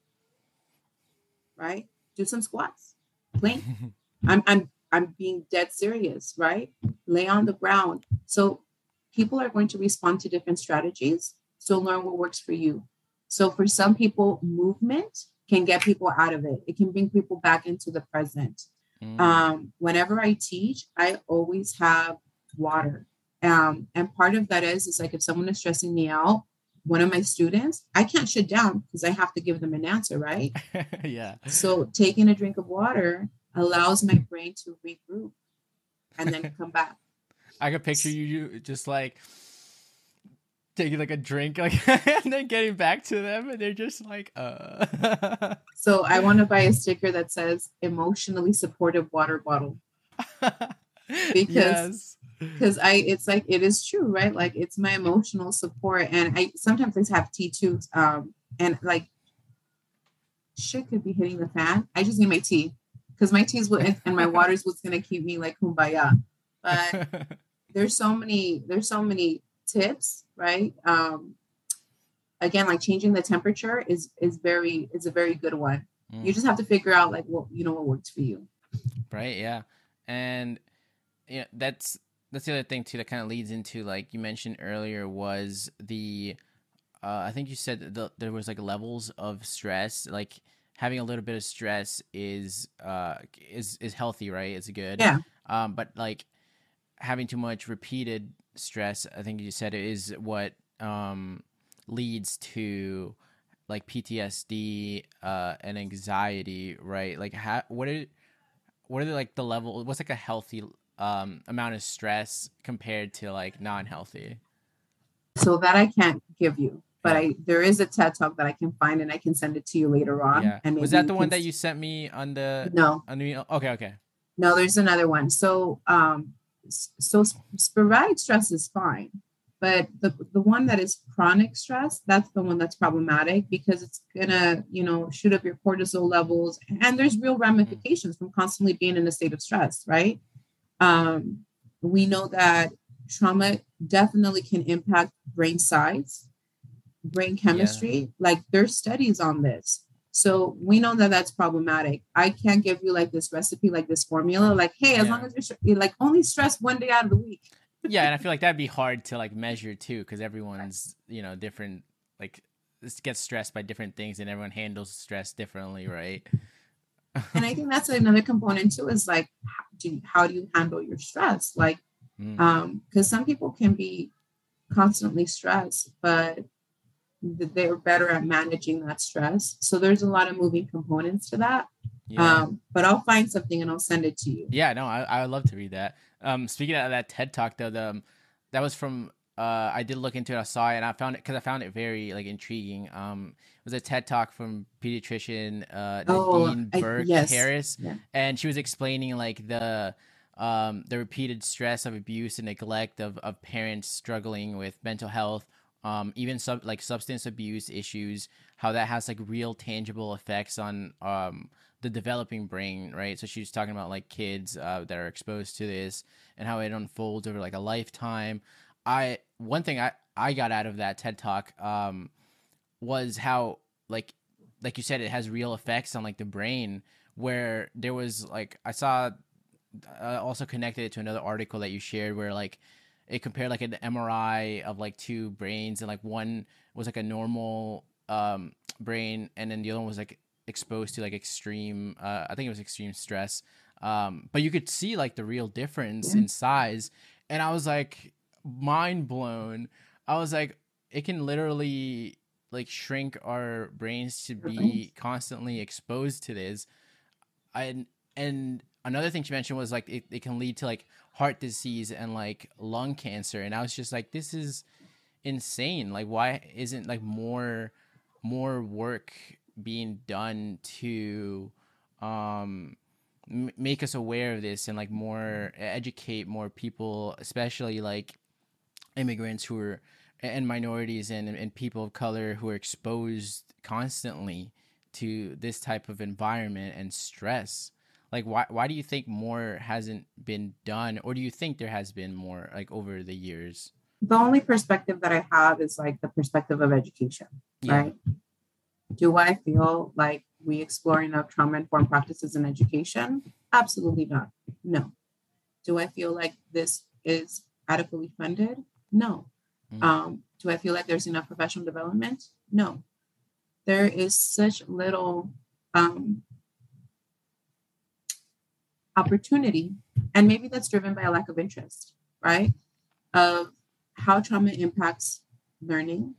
Right? Do some squats. Plank. I'm I'm I'm being dead serious, right? Lay on the ground. So people are going to respond to different strategies. So learn what works for you. So for some people, movement can get people out of it. It can bring people back into the present. Mm. Um, whenever I teach, I always have water. Um, and part of that is, is like if someone is stressing me out, one of my students, I can't shut down because I have to give them an answer, right? Yeah. So taking a drink of water allows my brain to regroup and then come back. I could picture you just like taking like a drink, like, and then getting back to them, and they're just like, uh. So I want to buy a sticker that says emotionally supportive water bottle. Because yes. Because I, it's like, it is true, right? Like it's my emotional support. And I sometimes I have tea too. Um, and like shit could be hitting the fan. I just need my tea because my tea is what, and my water is what's going to keep me like kumbaya. But there's so many, there's so many tips, right? Um, again, like changing the temperature is, is very, is a very good one. Mm. You just have to figure out like, what, you know, what works for you. Right. Yeah. And yeah, that's, That's the other thing too that kind of leads into, like you mentioned earlier, was the uh, I think you said the, there was like levels of stress. Like having a little bit of stress is uh is is healthy, right? It's good. Yeah. Um, but like having too much repeated stress, I think you said, is what um leads to like P T S D uh and anxiety, right? Like how what are what are the, like the level? What's like a healthy Um, amount of stress compared to like non-healthy? So that I can't give you, but I there is a TED Talk that I can find and I can send it to you later on. Yeah. And was that the one that you sent me on the? No. On the, okay. Okay. No, there's another one. So, um, so sporadic stress is fine, but the the one that is chronic stress, that's the one that's problematic because it's gonna, you know, shoot up your cortisol levels, and there's real ramifications mm-hmm. from constantly being in a state of stress, right? Um, we know that trauma definitely can impact brain size, brain chemistry. Yeah. Like there's studies on this. So we know that that's problematic. I can't give you like this recipe, like this formula, like, hey, as yeah. long as you're, you're like only stress one day out of the week. Yeah. And I feel like that'd be hard to like measure too, because everyone's, you know, different, like gets stressed by different things and everyone handles stress differently. Right. And I think that's another component too, is like, how do you, how do you handle your stress? Like, mm. um, because some people can be constantly stressed, but they're better at managing that stress. So there's a lot of moving components to that. Yeah. Um, but I'll find something and I'll send it to you. Yeah, no, I, I would love to read that. Um, speaking of that TED Talk though, the, um, that was from, uh, I did look into it, I saw it, and I found it, cause I found it very like intriguing. Um, it was a TED Talk from pediatrician, uh, oh, Nadine Burke yes. Harris. Yeah. And she was explaining like the, um, the repeated stress of abuse and neglect of, of parents struggling with mental health, um, even sub like substance abuse issues, how that has like real tangible effects on, um, the developing brain, right? So she's talking about like kids, uh, that are exposed to this and how it unfolds over like a lifetime. I, one thing I, I got out of that TED Talk, um, was how like, like you said, it has real effects on like the brain, where there was like, I saw, uh, also connected it to another article that you shared where like it compared like an M R I of like two brains, and like one was like a normal, um, brain, and then the other one was like exposed to like extreme, uh, I think it was extreme stress. Um, but you could see like the real difference Yeah. in size. And I was like mind blown. I was like, it can literally like shrink our brains to be constantly exposed to this. And, and another thing she mentioned was like, it, it can lead to like heart disease and like lung cancer. And I was just like, this is insane. Like, why isn't like more, more work being done to, um, make us aware of this and like more educate more people, especially like immigrants who are and minorities and, and people of color who are exposed constantly to this type of environment and stress. Like why why do you think more hasn't been done, or do you think there has been more like over the years? The only perspective that I have is like the perspective of education, Yeah. right? Do I feel like we explore enough trauma-informed practices in education? Absolutely not. No. Do I feel like this is adequately funded? No. Mm. Um, do I feel like there's enough professional development? No. There is such little um, opportunity, and maybe that's driven by a lack of interest, right? Of how trauma impacts learning,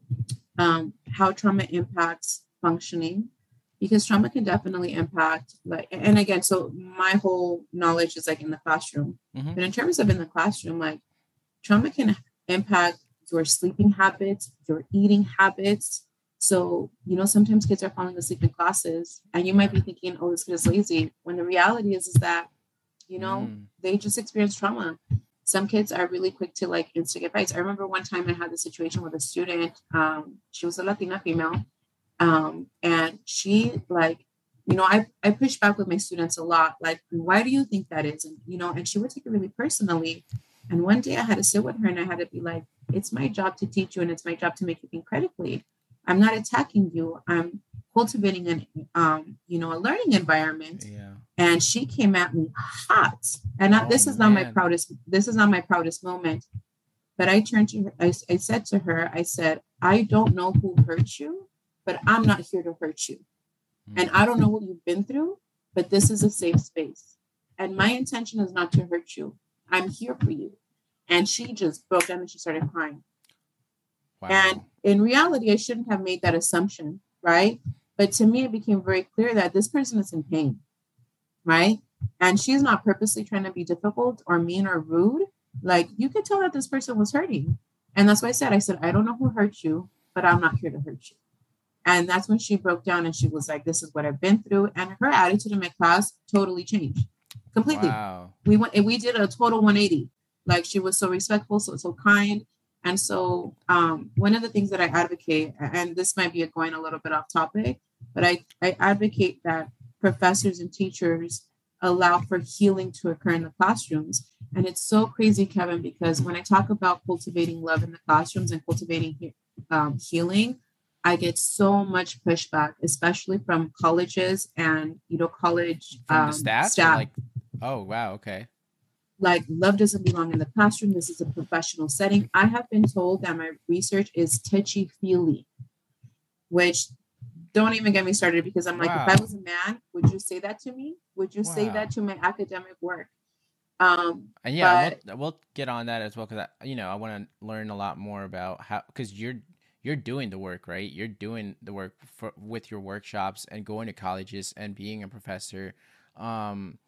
um, how trauma impacts functioning, because trauma can definitely impact, like, and again, so my whole knowledge is like in the classroom, mm-hmm. but in terms of in the classroom, like trauma can impact your sleeping habits, your eating habits. So, you know, sometimes kids are falling asleep in classes and you might be thinking, oh, this kid is lazy. When the reality is, is that, you know, mm. they just experienced trauma. Some kids are really quick to like instigate fights. I remember one time I had the situation with a student. Um, she was a Latina female. Um, and she like, you know, I, I push back with my students a lot. Like, why do you think that is? And, you know, and she would take it really personally. And one day I had to sit with her and I had to be like, it's my job to teach you and it's my job to make you think critically. I'm not attacking you. I'm cultivating an, um, you know, a learning environment. Yeah. And she came at me hot. And I, oh, this is man. not my proudest, this is not my proudest moment. But I turned to her, I, I said to her, I said, I don't know who hurt you, but I'm not here to hurt you. Mm. And I don't know what you've been through, but this is a safe space. And my intention is not to hurt you. I'm here for you. And she just broke down and she started crying. Wow. And in reality, I shouldn't have made that assumption, right? But to me, it became very clear that this person is in pain, right? And she's not purposely trying to be difficult or mean or rude. Like, you could tell that this person was hurting. And that's why I said, I said, I don't know who hurt you, but I'm not here to hurt you. And that's when she broke down and she was like, this is what I've been through. And her attitude in my class totally changed completely. Wow. We went and we did a total one eighty. Like, she was so respectful, so, so kind. And so um, one of the things that I advocate, and this might be going a little bit off topic, but I, I advocate that professors and teachers allow for healing to occur in the classrooms. And it's so crazy, Kevin, because when I talk about cultivating love in the classrooms and cultivating um, healing, I get so much pushback, especially from colleges and, you know, college from um, the staff. staff. Like, oh, wow. Okay. Like, love doesn't belong in the classroom. This is a professional setting. I have been told that my research is touchy-feely, which don't even get me started, because I'm like, wow. If I was a man, would you say that to me? Would you wow. say that to my academic work? Um, and yeah, but, we'll, we'll get on that as well, because you know I want to learn a lot more about how, because you're you're doing the work, right? You're doing the work for, with your workshops and going to colleges and being a professor. Um,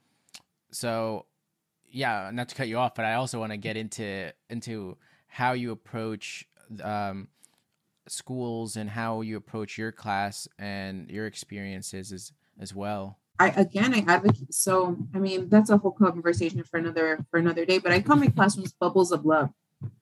so. Yeah, not to cut you off, but I also want to get into into how you approach um, schools and how you approach your class and your experiences as as well. I again, I advocate. So, I mean, that's a whole conversation for another for another day. But I call my classrooms bubbles of love,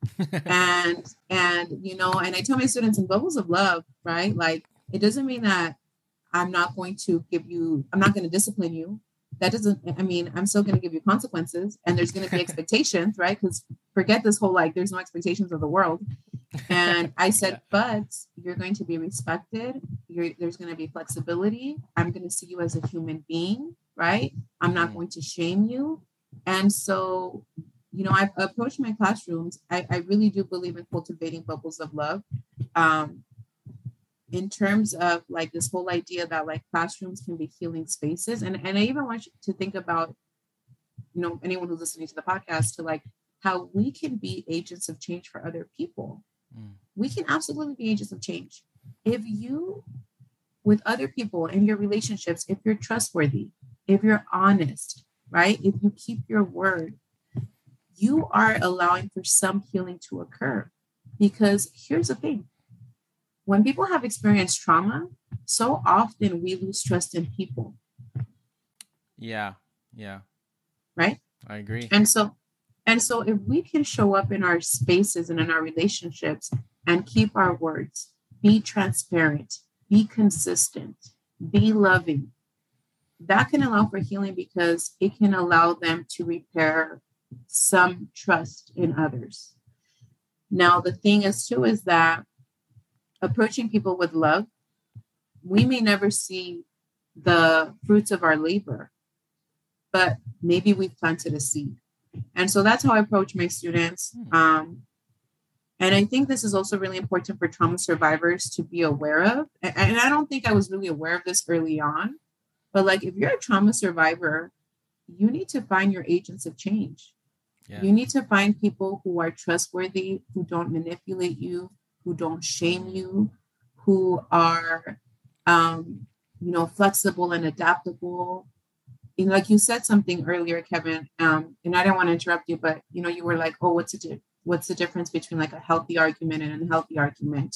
and and you know, and I tell my students in bubbles of love, right? Like, it doesn't mean that I'm not going to give you, I'm not going to discipline you. That doesn't, I mean, I'm still going to give you consequences, and there's going to be expectations, right? Because forget this whole, like, there's no expectations of the world. And I said, yeah. but you're going to be respected. You're, there's going to be flexibility. I'm going to see you as a human being, right? I'm not mm. going to shame you. And so, you know, I've approached my classrooms. I, I really do believe in cultivating bubbles of love. Um, in terms of like this whole idea that like classrooms can be healing spaces. And, and I even want you to think about, you know, anyone who's listening to the podcast, to like how we can be agents of change for other people. Mm. We can absolutely be agents of change. If you, with other people in your relationships, if you're trustworthy, if you're honest, right? If you keep your word, you are allowing for some healing to occur. Because here's the thing. When people have experienced trauma, so often we lose trust in people. Yeah. Yeah. Right? I agree. And so, and so if we can show up in our spaces and in our relationships and keep our words, be transparent, be consistent, be loving, that can allow for healing, because it can allow them to repair some trust in others. Now, the thing is too, is that approaching people with love, we may never see the fruits of our labor, but maybe we've planted a seed. And so that's how I approach my students. Um, and I think this is also really important for trauma survivors to be aware of. And, and I don't think I was really aware of this early on, but like, if you're a trauma survivor, you need to find your agents of change. Yeah. You need to find people who are trustworthy, who don't manipulate you, who don't shame you, who are, um, you know, flexible and adaptable. And like you said something earlier, Kevin, um, and I don't want to interrupt you, but, you know, you were like, oh, what's the, what's the difference between like a healthy argument and an unhealthy argument?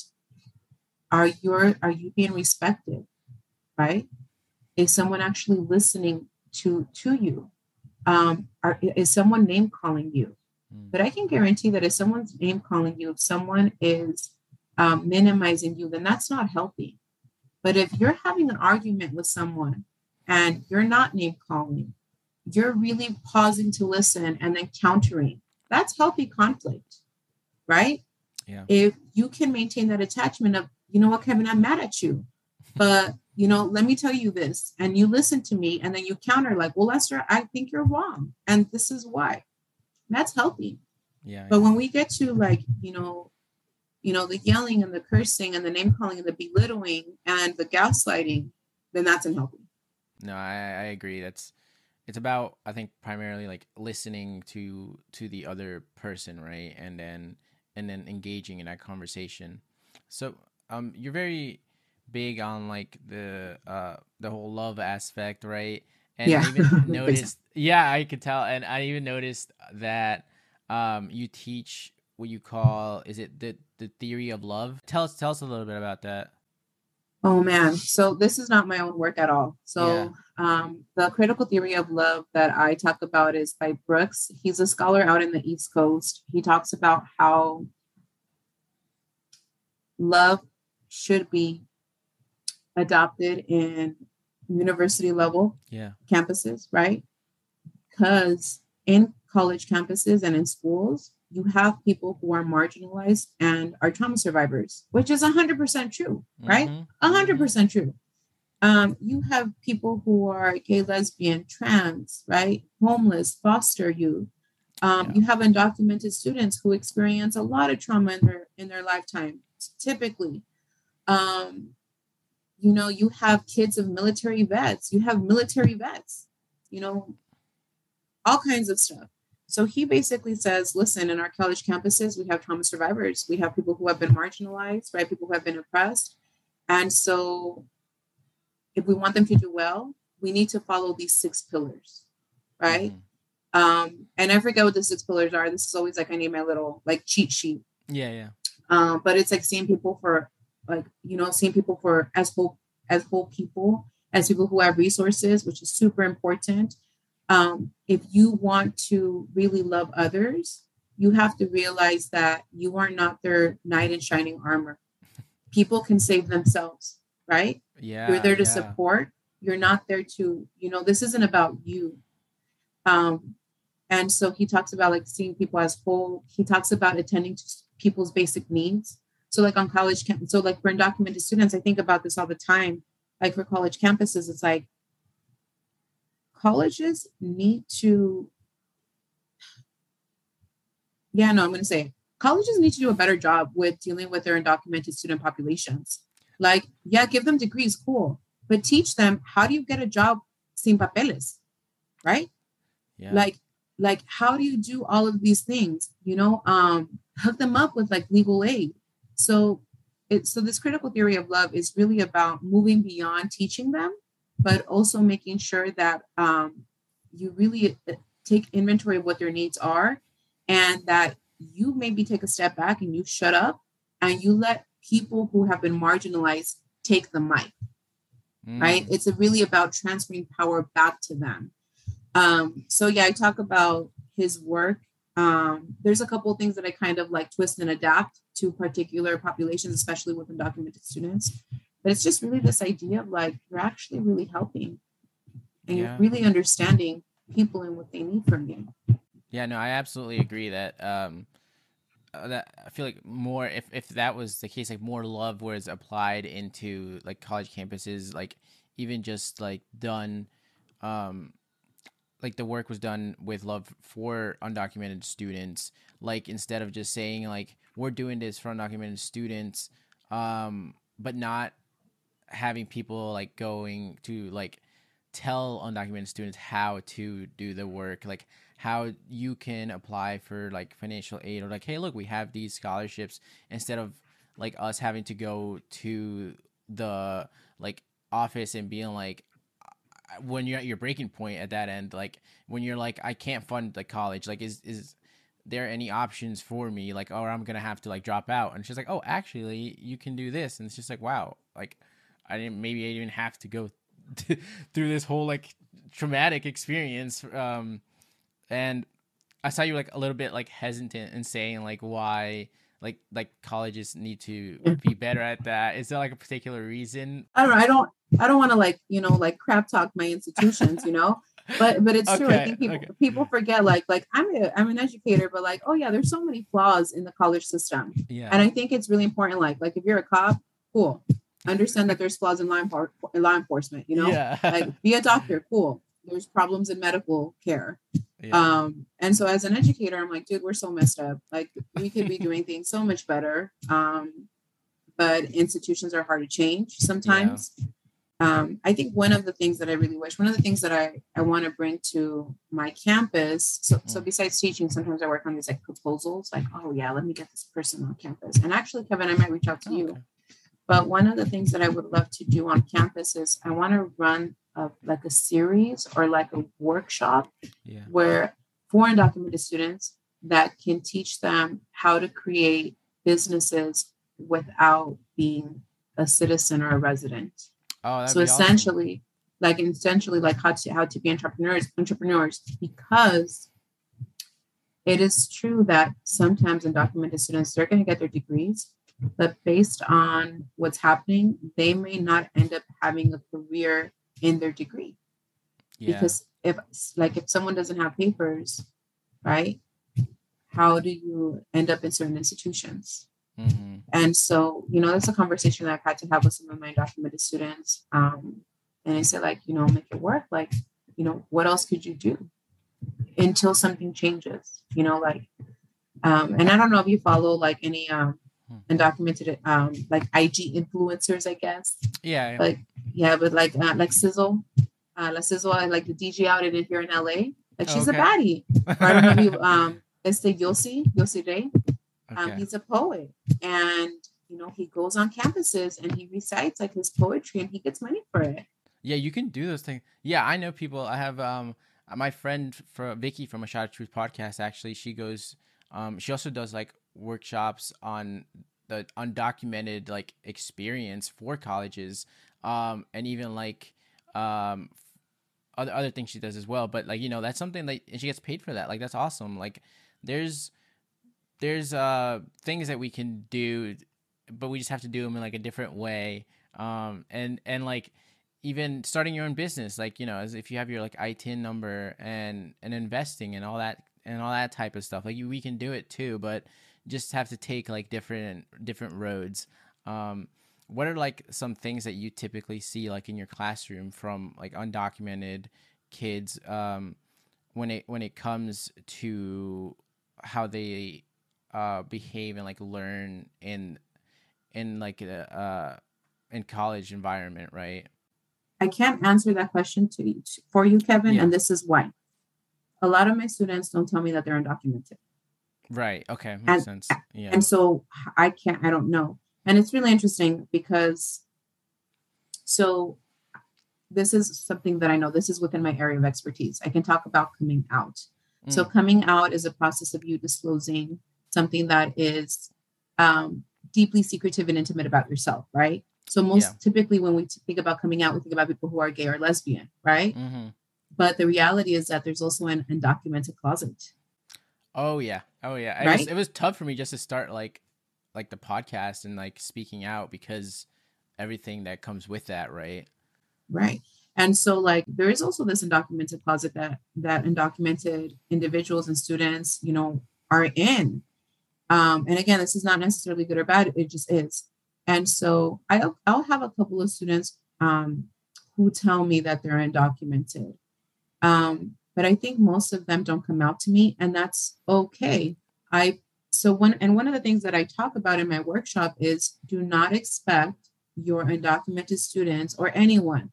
Are you, are you being respected, right? Is someone actually listening to, to you? Um, are, is someone name calling you? Mm. But I can guarantee that if someone's name calling you, if someone is um, minimizing you, then that's not healthy. But if you're having an argument with someone and you're not name calling, you're really pausing to listen and then countering, that's healthy conflict, right? Yeah. If you can maintain that attachment of, you know what, Kevin, I'm mad at you, but you know, let me tell you this, and you listen to me, and then you counter like, well, Lester, I think you're wrong, and this is why. That's healthy. Yeah. But yeah. when we get to like, you know, you know, the yelling and the cursing and the name calling and the belittling and the gaslighting, then that's unhealthy. No, I, I agree. That's, it's about, I think, primarily like listening to to the other person, right, and then and then engaging in that conversation. So, um, you're very big on like the uh the whole love aspect, right? And yeah. I even noticed yeah I could tell, and I even noticed that um you teach what you call, is it the the theory of love? Tell us tell us a little bit about that. Oh man, so this is not my own work at all. So yeah. um the critical theory of love that I talk about is by Brooks. He's a scholar out in the East Coast. He talks about how love should be adopted in university level yeah. campuses, right? Because in college campuses and in schools, you have people who are marginalized and are trauma survivors, which is one hundred percent true, right? Mm-hmm. one hundred percent true. Um, you have people who are gay, lesbian, trans, right? Homeless, foster youth. Um, yeah. You have undocumented students who experience a lot of trauma in their in their lifetime, typically. Um, You know, you have kids of military vets, you have military vets, you know, all kinds of stuff. So he basically says, listen, in our college campuses, we have trauma survivors. We have people who have been marginalized, right? People who have been oppressed. And so if we want them to do well, we need to follow these six pillars, right? Mm-hmm. Um, and I forget what the six pillars are. This is always like, I need my little like cheat sheet. Yeah, yeah. Um, but it's like seeing people for like, you know, seeing people for as whole, as whole people, as people who have resources, which is super important. Um, if you want to really love others, you have to realize that you are not their knight in shining armor. People can save themselves, right? Yeah. You're there to yeah. support. You're not there to, you know, this isn't about you. Um, and so he talks about like seeing people as whole. He talks about attending to people's basic needs. So like on college camp, so like for undocumented students, I think about this all the time. Like for college campuses, it's like colleges need to, yeah, no, I'm going to say it. Colleges need to do a better job with dealing with their undocumented student populations. Like, yeah, give them degrees, cool, but teach them, how do you get a job sin papeles, right? Yeah. Like, like how do you do all of these things? You know, um, hook them up with like legal aid. So it, so this critical theory of love is really about moving beyond teaching them, but also making sure that um, you really take inventory of what their needs are, and that you maybe take a step back and you shut up and you let people who have been marginalized take the mic, Mm. right? It's really about transferring power back to them. Um, so yeah, I talk about his work. Um, there's a couple of things that I kind of like twist and adapt to particular populations, especially with undocumented students. But it's just really this idea of like, you're actually really helping, and Yeah. you're really understanding people and what they need from you. Yeah, no, I absolutely agree that um that I feel like more if if that was the case, like more love was applied into like college campuses, like even just like done um like the work was done with love for undocumented students, like instead of just saying like we're doing this for undocumented students, um but not having people like going to like tell undocumented students how to do the work, like how you can apply for like financial aid, or like, hey, look, we have these scholarships, instead of like us having to go to the like office and being like, when you're at your breaking point at that end, like when you're like, I can't fund the college, like is is there any options for me, like, or I'm gonna have to like drop out. And she's like, oh, actually you can do this. And it's just like, wow, like I didn't, maybe I didn't have to go th- through this whole like traumatic experience. Um and I saw you like a little bit like hesitant in saying like why like like colleges need to be better at that. Is there like a particular reason? I don't I don't I don't want to like, you know, like crap talk my institutions, you know, but but it's true. I Okay, think people okay. people forget like like I'm a, I'm an educator, but like, oh yeah, there's so many flaws in the college system. Yeah. And I think it's really important, like like if you're a cop, cool, understand that there's flaws in law, enfor- in law enforcement, you know, Yeah. like be a doctor, cool, there's problems in medical care. Yeah. Um, and so as an educator, I'm like, dude, we're so messed up. Like we could be doing things so much better. Um, but institutions are hard to change sometimes. Yeah. Um, I think one of the things that I really wish, one of the things that I, I want to bring to my campus. So, mm. so besides teaching, sometimes I work on these like proposals, like, oh yeah, let me get this person on campus. And actually, Kevin, I might reach out to oh, you. Okay. But one of the things that I would love to do on campus is I want to run a, like a series or like a workshop yeah. where for undocumented students that can teach them how to create businesses without being a citizen or a resident. Oh, so essentially, awesome. like essentially, like how to how to be entrepreneurs, entrepreneurs, because it is true that sometimes undocumented students, they're going to get their degrees, but based on what's happening, they may not end up having a career in their degree. Yeah. Because if like if someone doesn't have papers, right? How do you end up in certain institutions? Mm-hmm. And so, you know, that's a conversation that I've had to have with some of my undocumented students. Um, and I said, like, you know, make it work. Like, you know, what else could you do until something changes? You know, like, um, and I don't know if you follow like any um, undocumented, um, like I G influencers, I guess. Yeah. Like, yeah, but like, uh, like Sizzle, uh, La Sizzle, like the D J out in here in L A. Like, she's okay. a baddie. Or I don't know if you, um, Este Yossi, Yossi Day. Um, okay. He's a poet, and you know he goes on campuses and he recites like his poetry, and he gets money for it. Yeah, you can do those things. Yeah, I know people. I have um my friend for Vicky from A Shot of Truth podcast. Actually, she goes. Um, she also does like workshops on the undocumented like experience for colleges. Um, and even like um other other things she does as well. But like you know that's something that and she gets paid for that. Like that's awesome. Like there's. There's uh things that we can do, but we just have to do them in like a different way. Um, and and like even starting your own business, like you know, as if you have your like I T I N number and and investing and all that and all that type of stuff, like you, we can do it too, but just have to take like different different roads. Um, what are like some things that you typically see like in your classroom from like undocumented kids um, when it when it comes to how they uh behave and like learn in in like uh in college environment, right? I can't answer that question to you, for you, Kevin, Yeah. and this is why. A lot of my students don't tell me that they're undocumented. Right. Okay. Makes And sense. Yeah. and so I can't, I don't know. And it's really interesting because so this is something that I know, this is within my area of expertise. I can talk about coming out. Mm. So coming out is a process of you disclosing something that is um, deeply secretive and intimate about yourself, right? So most yeah. typically when we think about coming out, we think about people who are gay or lesbian, right? Mm-hmm. But the reality is that there's also an undocumented closet. Oh yeah. Oh yeah. It right? was, it was tough for me just to start like, like the podcast and like speaking out because everything that comes with that, right? Right. And so like there is also this undocumented closet that that undocumented individuals and students, you know, are in. Um, and again, this is not necessarily good or bad. It just is. And so I'll, I'll have a couple of students um, who tell me that they're undocumented. Um, but I think most of them don't come out to me, and that's okay. I so one and one of the things that I talk about in my workshop is do not expect your undocumented students or anyone,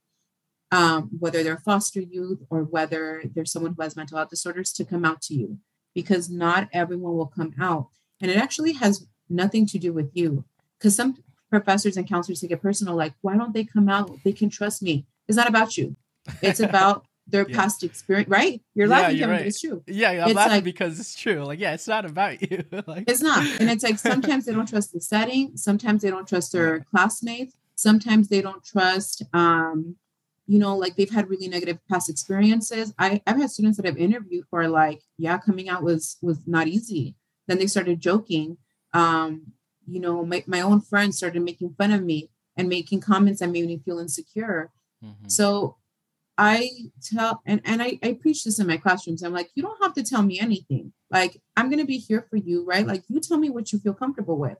um, whether they're foster youth or whether there's someone who has mental health disorders, to come out to you, because not everyone will come out. And it actually has nothing to do with you, because some professors and counselors take it personal, like, why don't they come out? They can trust me. It's not about you. It's about their yeah. past experience, right? You're yeah, laughing, you're Kevin, right. but it's true. Yeah, I'm it's laughing like, because it's true. Like, yeah, it's not about you. like, it's not. And it's like sometimes they don't trust the setting. Sometimes they don't trust their yeah. classmates. Sometimes they don't trust, um, you know, like they've had really negative past experiences. I, I've had students that I've interviewed who are like, yeah, coming out was was not easy. Then they started joking. Um, you know, my, my own friends started making fun of me and making comments that made me feel insecure. Mm-hmm. So I tell, and, and I, I preach this in my classrooms. I'm like, you don't have to tell me anything. Like, I'm going to be here for you, right? Like, you tell me what you feel comfortable with.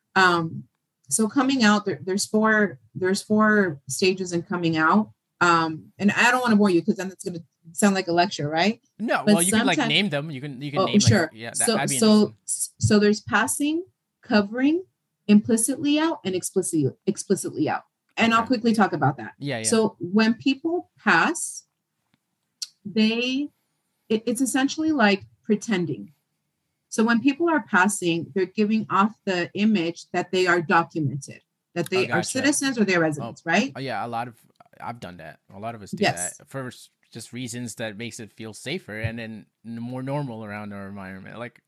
Um, so coming out, there, there's four, there's four stages in coming out. Um, and I don't want to bore you because then it's going to sound like a lecture, right? No, but well, you can like name them. You can, you can oh, name sure. Like, yeah. That, so, so, so there's passing, covering, implicitly out, and explicitly, explicitly out. And okay. I'll quickly talk about that. Yeah, yeah. So when people pass, they, it, it's essentially like pretending. So when people are passing, they're giving off the image that they are documented, that they oh, gotcha. are citizens or they're residents, oh, right? Oh, yeah, a lot of, I've done that. A lot of us do yes. that for just reasons that makes it feel safer and then more normal around our environment. Like,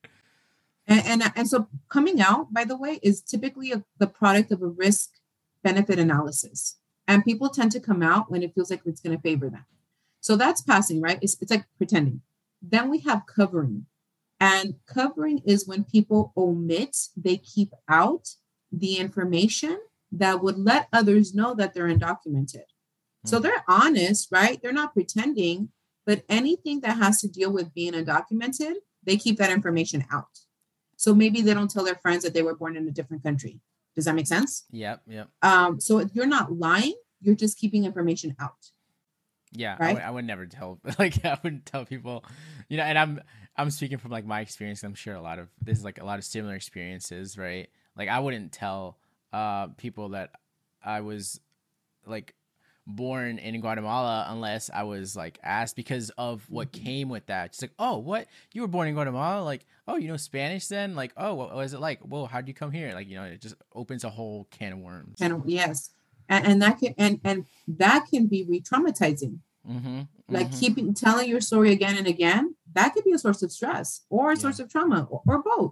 and and, and so coming out, by the way, is typically a, the product of a risk benefit analysis. And people tend to come out when it feels like it's going to favor them. So that's passing, right? It's, it's like pretending. Then we have covering. And covering is when people omit, they keep out the information that would let others know that they're undocumented. Mm-hmm. So they're honest, right? They're not pretending, but anything that has to deal with being undocumented, they keep that information out. So maybe they don't tell their friends that they were born in a different country. Does that make sense? Yep, yep. Um, so you're not lying, you're just keeping information out. Yeah, right? I, would, I would never tell, like, I wouldn't tell people, you know, and I'm, I'm speaking from like my experience. I'm sure a lot of, this is like a lot of similar experiences, right? Like I wouldn't tell uh, people that I was like born in Guatemala unless I was like asked because of what came with that. It's like, oh, what? You were born in Guatemala? Like, oh, you know Spanish then? Like, oh, what was it like? Whoa, how'd you come here? Like, you know, it just opens a whole can of worms. And yes. And, and that can and, and that can be re-traumatizing. Mm-hmm, like mm-hmm. keeping telling your story again and again, that could be a source of stress or a yeah. source of trauma or, or both.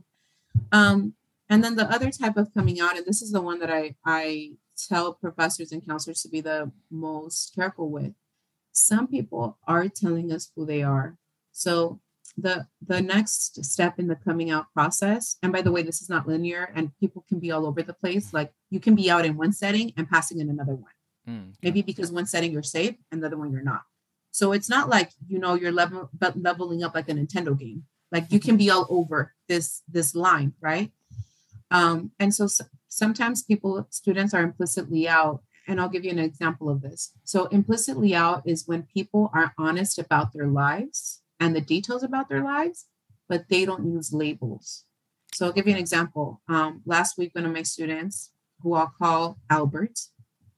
Um, and then the other type of coming out, and this is the one that I, I tell professors and counselors to be the most careful with. Some people are telling us who they are. So the the next step in the coming out process, and by the way, this is not linear and people can be all over the place. Like you can be out in one setting and passing in another one. Mm, okay. Maybe because one setting you're safe and the other one you're not. So it's not like, you know, you're level, but leveling up like a Nintendo game. Like you can be all over this, this line, right? Um, and so, so sometimes people, students are implicitly out. And I'll give you an example of this. So implicitly out is when people are honest about their lives and the details about their lives, but they don't use labels. So I'll give you an example. Um, last week, one of my students, who I'll call Albert,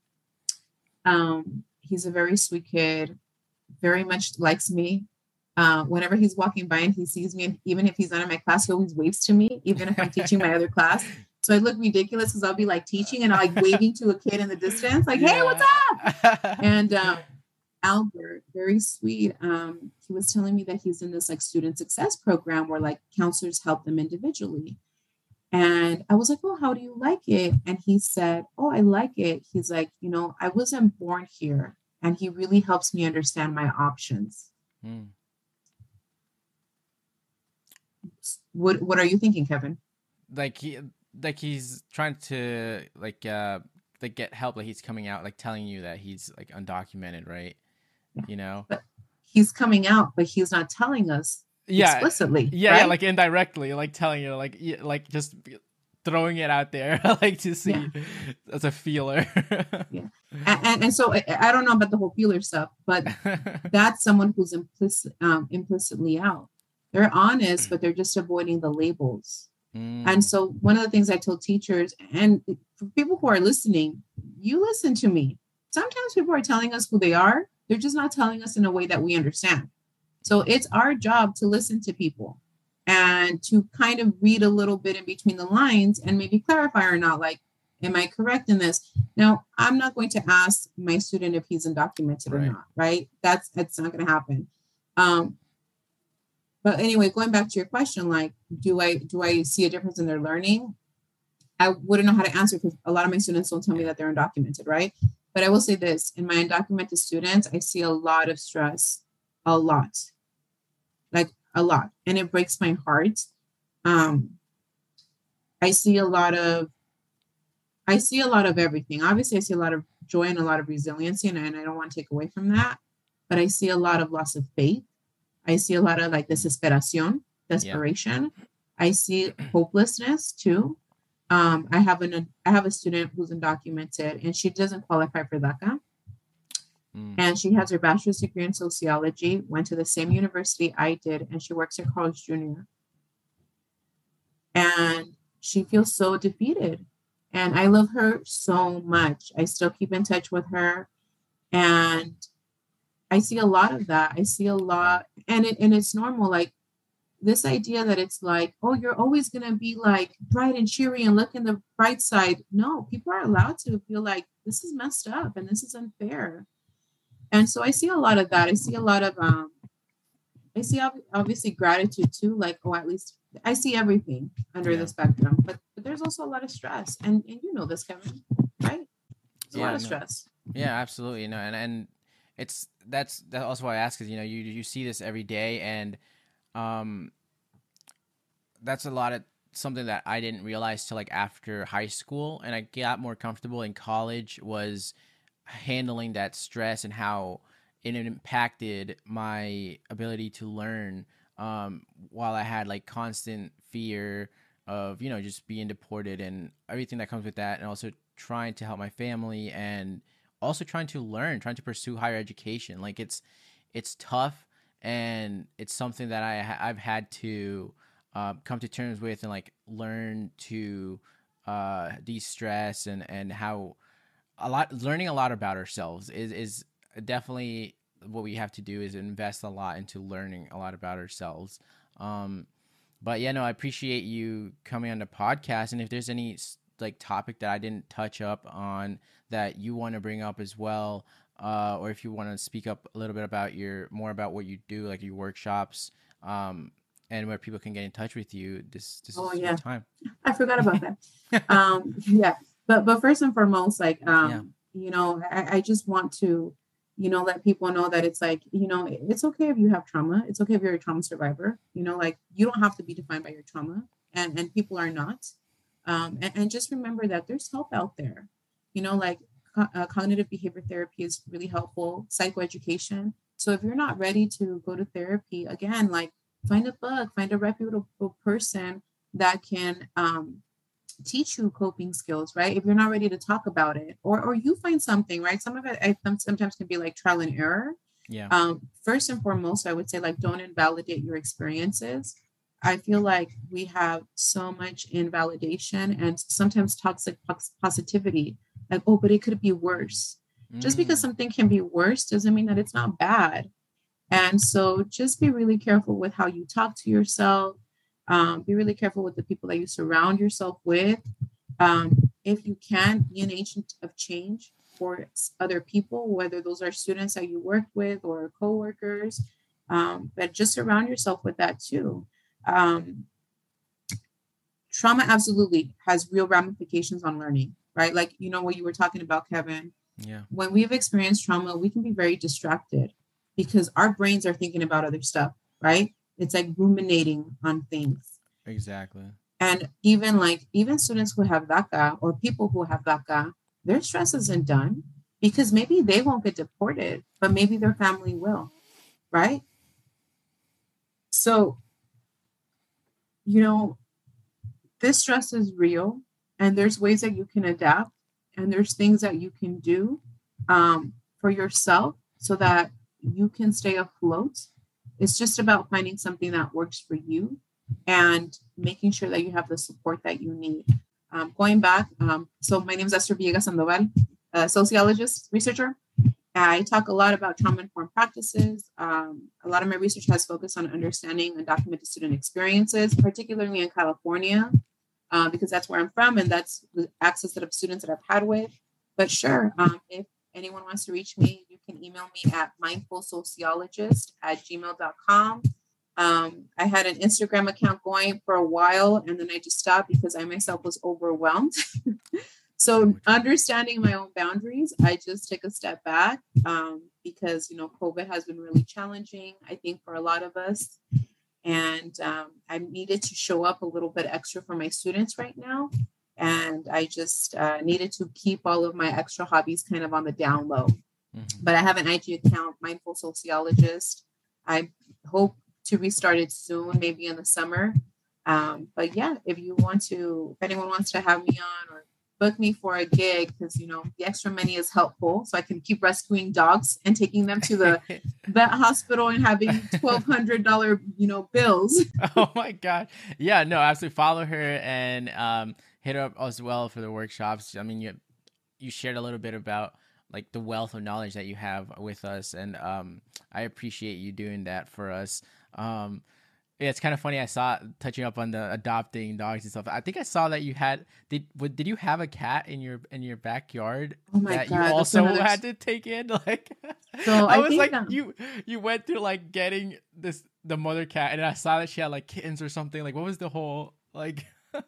Um, he's a very sweet kid, very much likes me. Uh, whenever he's walking by and he sees me, and even if he's not in my class, he always waves to me, even if I'm teaching my other class. So I look ridiculous because I'll be like teaching and I'm like waving to a kid in the distance, like, yeah. Hey, what's up? And um, Albert, very sweet. Um, he was telling me that he's in this like student success program where like counselors help them individually. And I was like, oh, how do you like it? And he said, oh, I like it. He's like, you know, I wasn't born here. And he really helps me understand my options. Mm. What What are you thinking, Kevin? Like he, like he's trying to like uh like get help. Like he's coming out, like telling you that he's like undocumented, right? Yeah. You know, but he's coming out, but he's not telling us yeah, explicitly. Yeah, right? yeah, like indirectly, like telling you, like like just throwing it out there, like to see yeah. as a feeler. yeah, and, and and so I, I don't know about the whole feeler stuff, but that's someone who's implicit um, implicitly out. They're honest, but they're just avoiding the labels. Mm. And so one of the things I told teachers and for people who are listening, you listen to me. Sometimes people are telling us who they are. They're just not telling us in a way that we understand. So it's our job to listen to people and to kind of read a little bit in between the lines and maybe clarify or not, like, am I correct in this? Now, I'm not going to ask my student if he's undocumented right. or not, right? That's, that's not going to happen. Um, But anyway, going back to your question, like, do I do I see a difference in their learning? I wouldn't know how to answer because a lot of my students don't tell me that they're undocumented, right? But I will say this, in my undocumented students, I see a lot of stress, a lot, like a lot. And it breaks my heart. Um, I see a lot of, I see a lot of everything. Obviously, I see a lot of joy and a lot of resiliency, and I, and I don't want to take away from that. But I see a lot of loss of faith. I see a lot of like desesperación, desperation. Yeah. I see hopelessness too. Um, I have an I have a student who's undocumented and she doesn't qualify for DACA. Mm. And she has her bachelor's degree in sociology, went to the same university I did, and she works at Carl's Junior And she feels so defeated. And I love her so much. I still keep in touch with her. And I see a lot of that. I see a lot, and it and it's normal. Like this idea that it's like, oh, you're always gonna be like bright and cheery and look in the bright side. No, people are allowed to feel like this is messed up and this is unfair. And so I see a lot of that. I see a lot of um, I see obviously gratitude too. Like, oh, at least I see everything under yeah. the spectrum. But but there's also a lot of stress, and and you know this, Kevin, right? There's a yeah, lot of no. stress. Yeah, absolutely. No, and and. It's that's that's also why I ask, because you know you you see this every day, and um that's a lot of something that I didn't realize till like after high school, and I got more comfortable in college, was handling that stress and how it impacted my ability to learn, um while I had like constant fear of, you know, just being deported and everything that comes with that, and also trying to help my family and also trying to learn, trying to pursue higher education. Like it's, it's tough, and it's something that I ha- I've had to uh, come to terms with and like learn to uh, de-stress and, and how a lot, learning a lot about ourselves is, is definitely what we have to do, is invest a lot into learning a lot about ourselves. Um, but yeah, no, I appreciate you coming on the podcast. And if there's any like topic that I didn't touch up on that you want to bring up as well, uh, or if you want to speak up a little bit about your more about what you do, like your workshops, um, and where people can get in touch with you, this this oh, is yeah. your time. I forgot about that. um, yeah, but but first and foremost, like um, yeah. you know, I, I just want to, you know, let people know that it's like, you know, it's okay if you have trauma. It's okay if you're a trauma survivor. You know, like you don't have to be defined by your trauma, and and people are not. Um, and, and just remember that there's help out there, you know, like co- uh, cognitive behavior therapy is really helpful, psychoeducation. So if you're not ready to go to therapy, again, like find a book, find a reputable person that can um, teach you coping skills, right? If you're not ready to talk about it, or or you find something, right? Some of it I sometimes can be like trial and error. Yeah. Um, first and foremost, I would say like don't invalidate your experiences. I feel like we have so much invalidation and sometimes toxic positivity, like, oh, but it could be worse. Just because Mm. something can be worse doesn't mean that it's not bad. And so just be really careful with how you talk to yourself. Um, be really careful with the people that you surround yourself with. Um, if you can, be an agent of change for s- other people, whether those are students that you work with or coworkers, um, but just surround yourself with that too. Um, Trauma absolutely has real ramifications on learning, right? Like, you know, what you were talking about, Kevin. Yeah. When we've experienced trauma, we can be very distracted because our brains are thinking about other stuff, right? It's like ruminating on things. Exactly. And even like, even students who have DACA or people who have DACA, their stress isn't done because maybe they won't get deported, but maybe their family will, right? So, you know, this stress is real and there's ways that you can adapt and there's things that you can do um, for yourself so that you can stay afloat. It's just about finding something that works for you and making sure that you have the support that you need. Um, going back, um, so my name is Esther Villegas Sandoval, a sociologist, researcher. I talk a lot about trauma-informed practices. Um, a lot of my research has focused on understanding undocumented student experiences, particularly in California, uh, because that's where I'm from and that's the access that of students that I've had with. But sure, um, if anyone wants to reach me, you can email me at mindfulsociologist at gmail dot com. Um, I had an Instagram account going for a while and then I just stopped because I myself was overwhelmed. So understanding my own boundaries, I just took a step back um, because, you know, COVID has been really challenging, I think, for a lot of us. And um, I needed to show up a little bit extra for my students right now. And I just uh, needed to keep all of my extra hobbies kind of on the down low. Mm-hmm. But I have an I G account, Mindful Sociologist. I hope to restart it soon, maybe in the summer. Um, but yeah, if you want to, if anyone wants to have me on or book me for a gig, because, you know, the extra money is helpful. So I can keep rescuing dogs and taking them to the vet hospital and having twelve hundred dollars, you know, bills. Oh my God. Yeah, no, absolutely. Follow her and um, hit her up as well for the workshops. I mean, you, you shared a little bit about like the wealth of knowledge that you have with us. And um, I appreciate you doing that for us. Um, Yeah, it's kind of funny. I saw touching up on the adopting dogs and stuff. I think I saw that you had did what did you have a cat in your in your backyard oh my that God, you also another... had to take in? Like, so I, I was think like, that... you you went through like getting this the mother cat, and I saw that she had like kittens or something. Like, what was the whole like?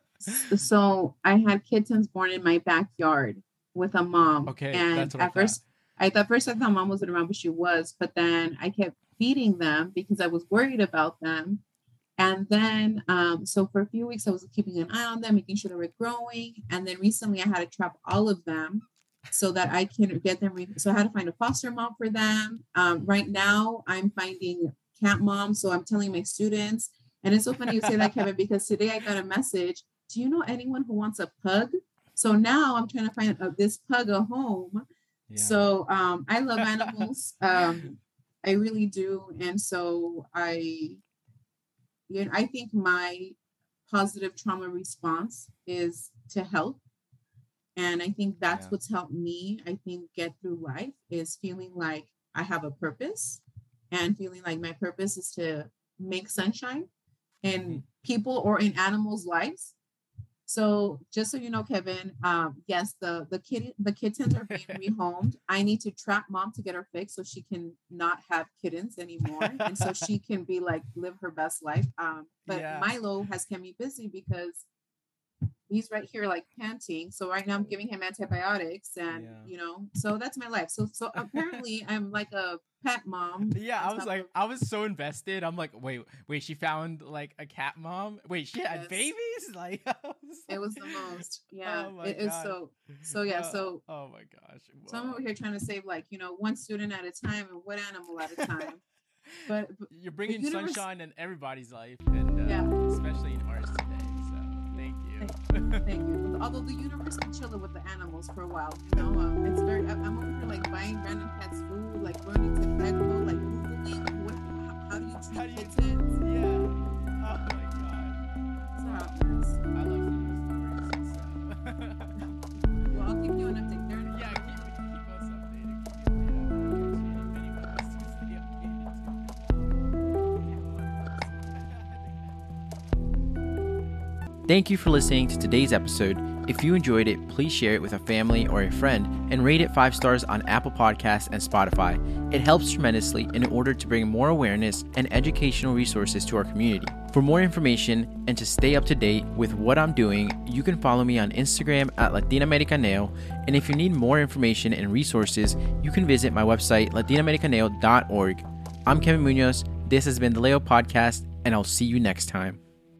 So I had kittens born in my backyard with a mom. Okay, and that's what at I first, I thought first I thought mom wasn't around, but she was. But then I kept feeding them because I was worried about them. And then, um, so for a few weeks, I was keeping an eye on them, making sure they were growing. And then recently I had to trap all of them so that I can get them. Re- so I had to find a foster mom for them. Um, right now I'm finding cat moms. So I'm telling my students, and it's so funny you say that, Kevin, because today I got a message. Do you know anyone who wants a pug? So now I'm trying to find uh, this pug a home. Yeah. So um, I love animals. um, I really do. And so I, you know, I think my positive trauma response is to help. And I think that's yeah. what's helped me, I think, get through life is feeling like I have a purpose and feeling like my purpose is to make sunshine in mm-hmm. people or in animals' lives. So just so you know, Kevin, um, yes, the the kitty the kittens are being rehomed. I need to trap mom to get her fixed so she can not have kittens anymore, and so she can be like live her best life. Um, but yeah. Milo has kept me busy because he's right here like panting. So right now I'm giving him antibiotics, and yeah. you know, so that's my life. So so apparently I'm like a pet mom. Yeah, I was like, of- I was so invested. I'm like, wait, wait, she found like a cat mom. Wait, she had yes. babies. Like, was it was the most. Yeah, oh it is so. So yeah, so. Uh, oh my gosh. Whoa. So I'm over here trying to save like you know one student at a time and one animal at a time. But, but you're bringing universe- sunshine in everybody's life, and uh, yeah. especially in ours today. So thank you. Thank, thank you. Although the universe can chill with the animals for a while, you know, um, it's very. I'm over here like buying random cats food, like learning to pet code, like googling what, how, how do you treat how do you, kittens? Yeah. Oh my god. So how it works. I love some stories. So. Well, I'll keep you an update there. Yeah, keep keep us updated. Thank you for listening to today's episode. If you enjoyed it, please share it with a family or a friend and rate it five stars on Apple Podcasts and Spotify. It helps tremendously in order to bring more awareness and educational resources to our community. For more information and to stay up to date with what I'm doing, you can follow me on Instagram at Latinoamericaneo. And if you need more information and resources, you can visit my website, latinoamericaneo dot org. I'm Kevin Munoz. This has been the Leo Podcast, and I'll see you next time.